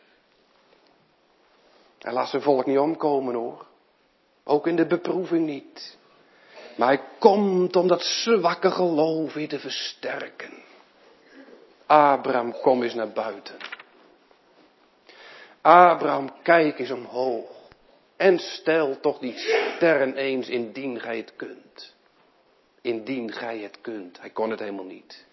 Hij laat zijn volk niet omkomen, hoor. Ook in de beproeving niet. Maar hij komt om dat zwakke geloof weer te versterken. Abraham, kom eens naar buiten. Abraham, kijk eens omhoog. En stel toch die sterren eens indien gij het kunt. Indien gij het kunt. Hij kon het helemaal niet.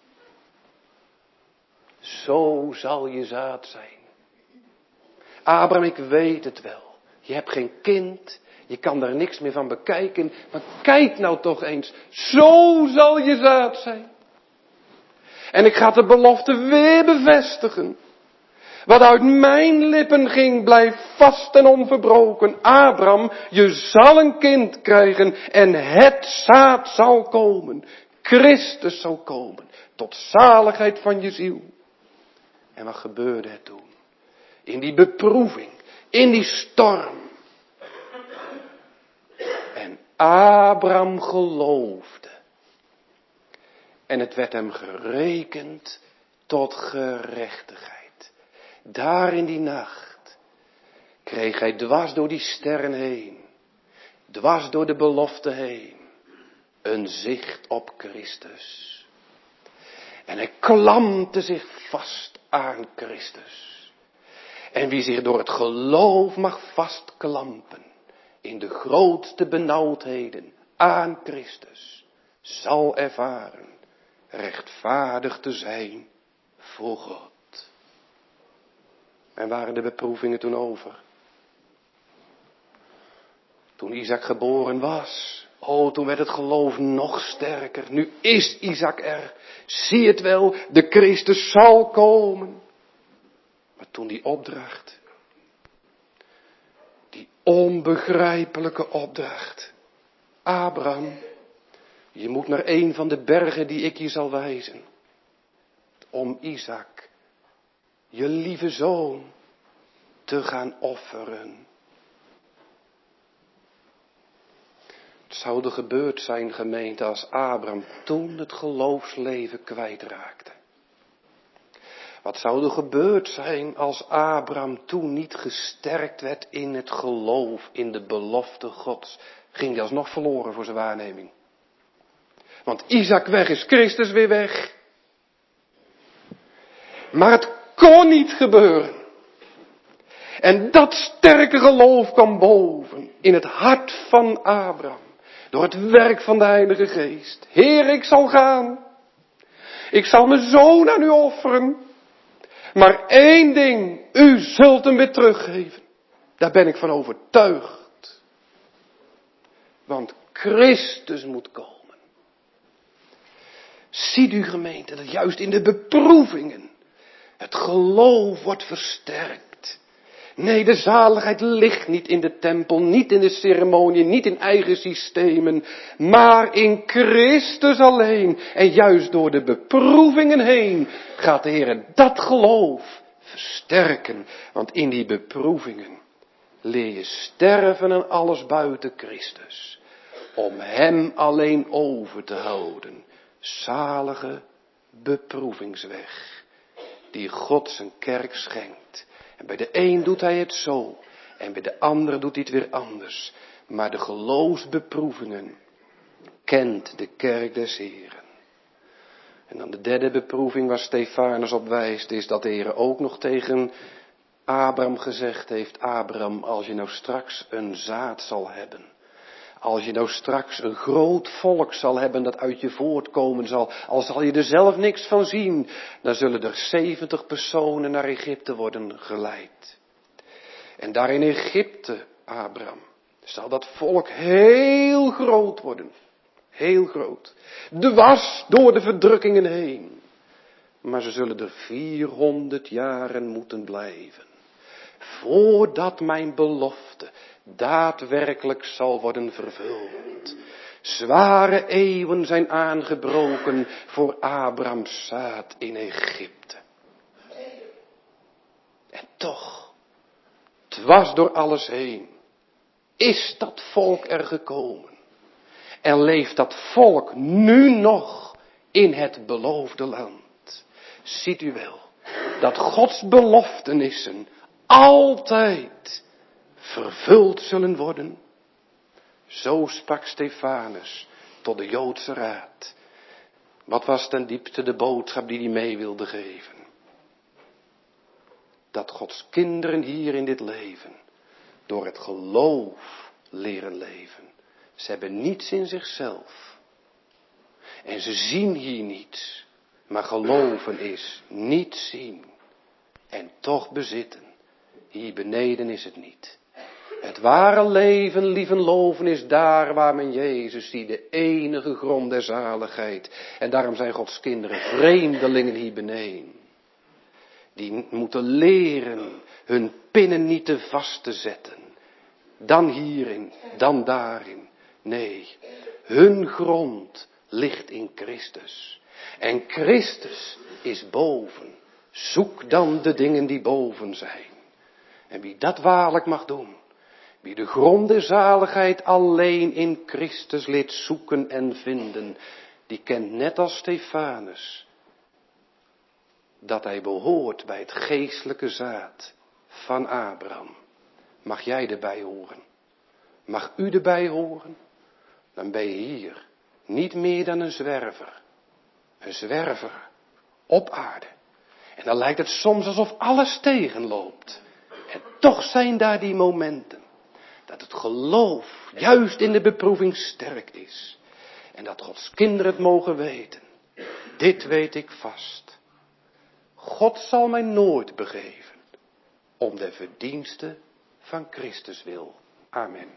Zo zal je zaad zijn. Abraham, ik weet het wel. Je hebt geen kind. Je kan daar niks meer van bekijken. Maar kijk nou toch eens. Zo zal je zaad zijn. En ik ga de belofte weer bevestigen. Wat uit mijn lippen ging, blijft vast en onverbroken. Abraham, je zal een kind krijgen en het zaad zal komen. Christus zal komen, tot zaligheid van je ziel. En wat gebeurde er toen? In die beproeving, in die storm. En Abraham geloofde. En het werd hem gerekend tot gerechtigheid. Daar in die nacht kreeg hij dwars door die sterren heen, dwars door de belofte heen, een zicht op Christus. En hij klampte zich vast aan Christus. En wie zich door het geloof mag vastklampen in de grootste benauwdheden aan Christus, zal ervaren rechtvaardig te zijn voor God. En waren de beproevingen toen over? Toen Isaac geboren was, toen werd het geloof nog sterker. Nu is Isaac er. Zie het wel, de Christus zal komen. Maar toen die opdracht, die onbegrijpelijke opdracht. Abraham, je moet naar een van de bergen die ik je zal wijzen. Om Isaac, je lieve zoon, te gaan offeren. Het zou er gebeurd zijn, gemeente, als Abraham toen het geloofsleven kwijtraakte. Wat zou er gebeurd zijn als Abraham toen niet gesterkt werd in het geloof, in de belofte Gods? Ging hij alsnog verloren voor zijn waarneming. Want Isaac weg is, Christus weer weg. Maar het kon niet gebeuren. En dat sterke geloof kwam boven in het hart van Abraham. Door het werk van de Heilige Geest. Heer, ik zal gaan. Ik zal mijn zoon aan u offeren. Maar één ding, u zult hem weer teruggeven. Daar ben ik van overtuigd. Want Christus moet komen. Ziet u, gemeente, dat juist in de beproevingen het geloof wordt versterkt. Nee, de zaligheid ligt niet in de tempel, niet in de ceremonie, niet in eigen systemen, maar in Christus alleen. En juist door de beproevingen heen gaat de Heer dat geloof versterken. Want in die beproevingen leer je sterven en alles buiten Christus. Om hem alleen over te houden. Zalige beproevingsweg die God zijn kerk schenkt. En bij de een doet hij het zo. En bij de ander doet hij het weer anders. Maar de geloofsbeproevingen kent de kerk des Heren. En dan de derde beproeving waar Stefanus op wijst, is dat de Heer ook nog tegen Abraham gezegd heeft: Abraham, als je nou straks een zaad zal hebben. Als je nou straks een groot volk zal hebben dat uit je voortkomen zal, al zal je er zelf niks van zien, dan zullen er 70 personen naar Egypte worden geleid. En daar in Egypte, Abraham, zal dat volk heel groot worden. Heel groot. Dwars door de verdrukkingen heen. Maar ze zullen er 400 jaren moeten blijven. Voordat mijn belofte daadwerkelijk zal worden vervuld. Zware eeuwen zijn aangebroken voor Abrahams zaad in Egypte. En toch, dwars door alles heen, is dat volk er gekomen. En leeft dat volk nu nog in het beloofde land. Ziet u wel, dat Gods beloftenissen altijd vervuld zullen worden. Zo sprak Stefanus tot de Joodse raad. Wat was ten diepste de boodschap die hij mee wilde geven? Dat Gods kinderen hier in dit leven door het geloof leren leven. Ze hebben niets in zichzelf. En ze zien hier niets. Maar geloven is niet zien. En toch bezitten. Hier beneden is het niet. Het ware leven, lief en loven, is daar waar men Jezus ziet, de enige grond der zaligheid. En daarom zijn Gods kinderen vreemdelingen hier beneden. Die moeten leren hun pinnen niet te vast te zetten. Dan hierin, dan daarin. Nee, hun grond ligt in Christus. En Christus is boven. Zoek dan de dingen die boven zijn. En wie dat waarlijk mag doen, wie de grond der zaligheid alleen in Christus leert zoeken en vinden, die kent net als Stefanus dat hij behoort bij het geestelijke zaad van Abraham. Mag jij erbij horen? Mag u erbij horen? Dan ben je hier niet meer dan een zwerver. Een zwerver op aarde. En dan lijkt het soms alsof alles tegenloopt. En toch zijn daar die momenten dat het geloof juist in de beproeving sterk is. En dat Gods kinderen het mogen weten. Dit weet ik vast. God zal mij nooit begeven om de verdienste van Christus wil. Amen.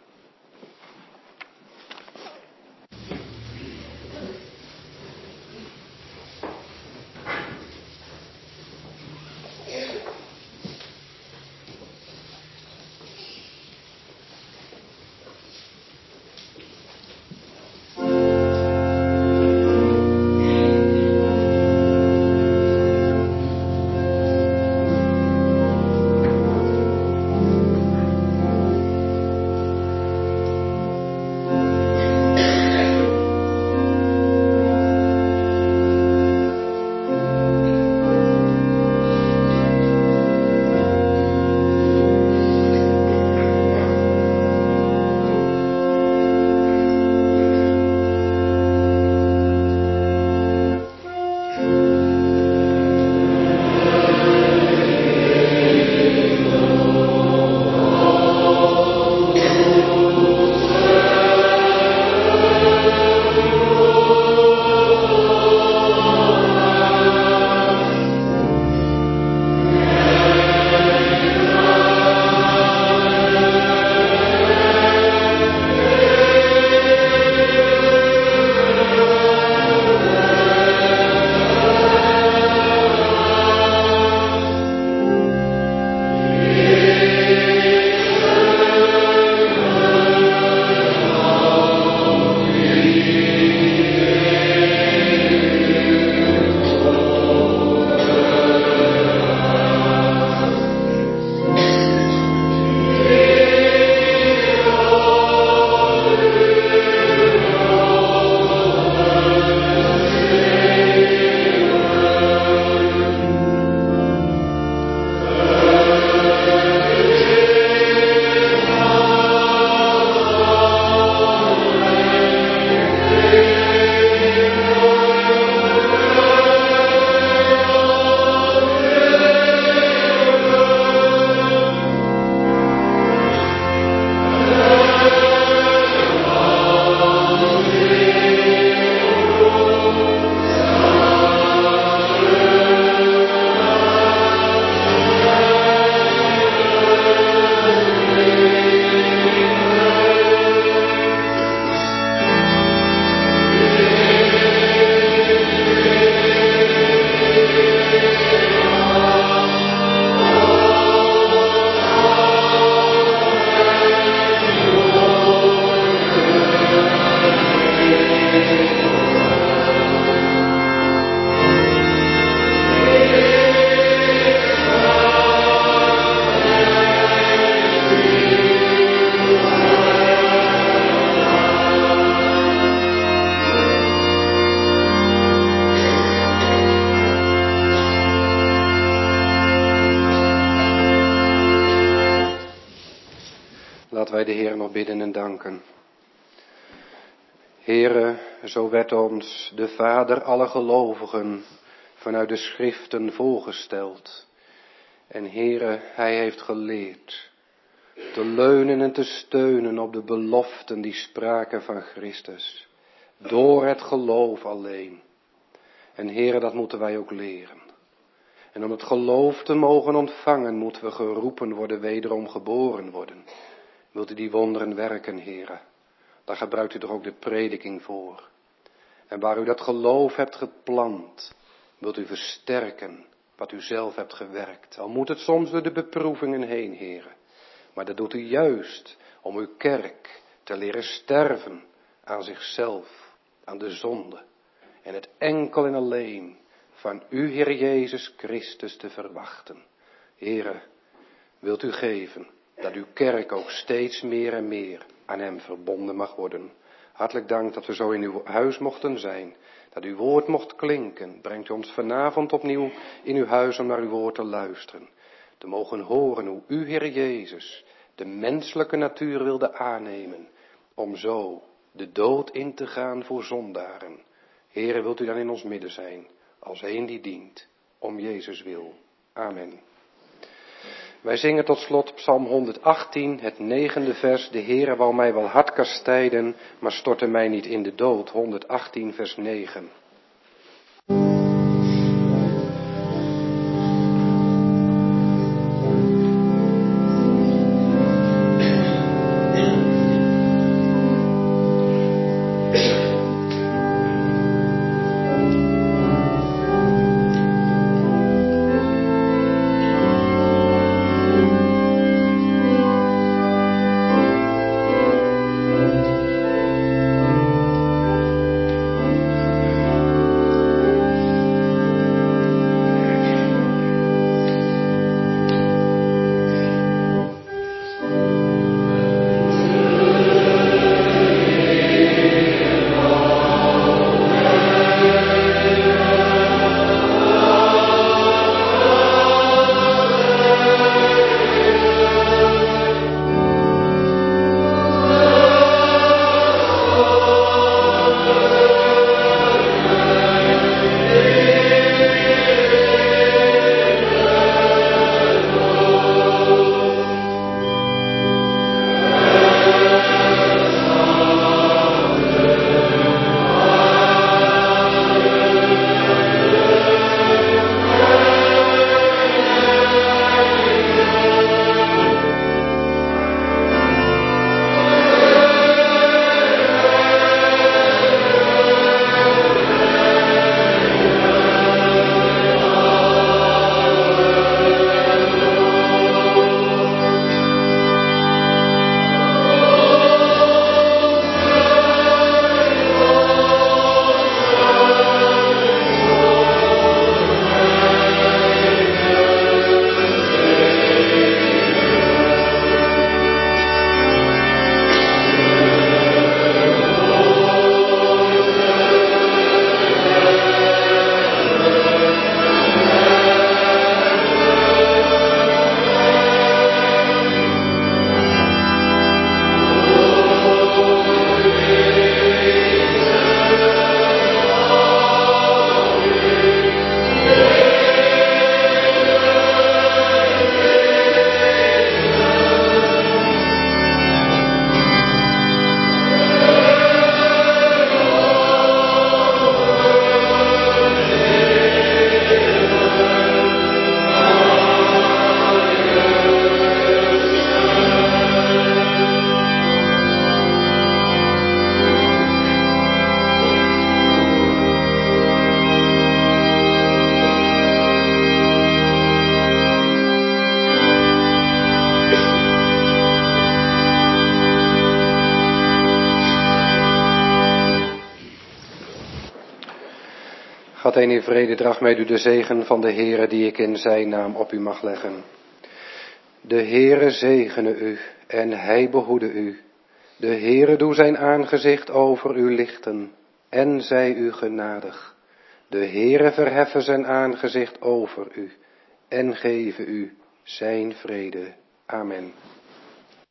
Laten wij de Heer nog bidden en danken. Heere, zo werd ons de Vader alle gelovigen vanuit de schriften voorgesteld. En Heere, Hij heeft geleerd te leunen en te steunen op de beloften die spraken van Christus. Door het geloof alleen. En Heere, dat moeten wij ook leren. En om het geloof te mogen ontvangen, moeten we geroepen worden, wederom geboren worden. Wilt u die wonderen werken, Heere? Daar gebruikt u toch ook de prediking voor. En waar u dat geloof hebt geplant, wilt u versterken, wat u zelf hebt gewerkt. Al moet het soms door de beproevingen heen, Heere. Maar dat doet u juist om uw kerk te leren sterven aan zichzelf, aan de zonde. En het enkel en alleen van u, Heer Jezus Christus, te verwachten. Heere, wilt u geven dat uw kerk ook steeds meer en meer aan hem verbonden mag worden. Hartelijk dank dat we zo in uw huis mochten zijn. Dat uw woord mocht klinken. Brengt u ons vanavond opnieuw in uw huis om naar uw woord te luisteren. Te mogen horen hoe u, Heer Jezus, de menselijke natuur wilde aannemen. Om zo de dood in te gaan voor zondaren. Heere, wilt u dan in ons midden zijn. Als een die dient. Om Jezus wil. Amen. Wij zingen tot slot Psalm 118, het 9e vers. De Heere wou mij wel hard kastijden, maar stortte mij niet in de dood. 118 vers 9. Gaat heen in vrede, draag met u de zegen van de Heere die ik in zijn naam op u mag leggen. De Heere zegene u en hij behoede u. De Heere doe zijn aangezicht over u lichten en zij u genadig. De Heere verheffen zijn aangezicht over u en geven u zijn vrede. Amen.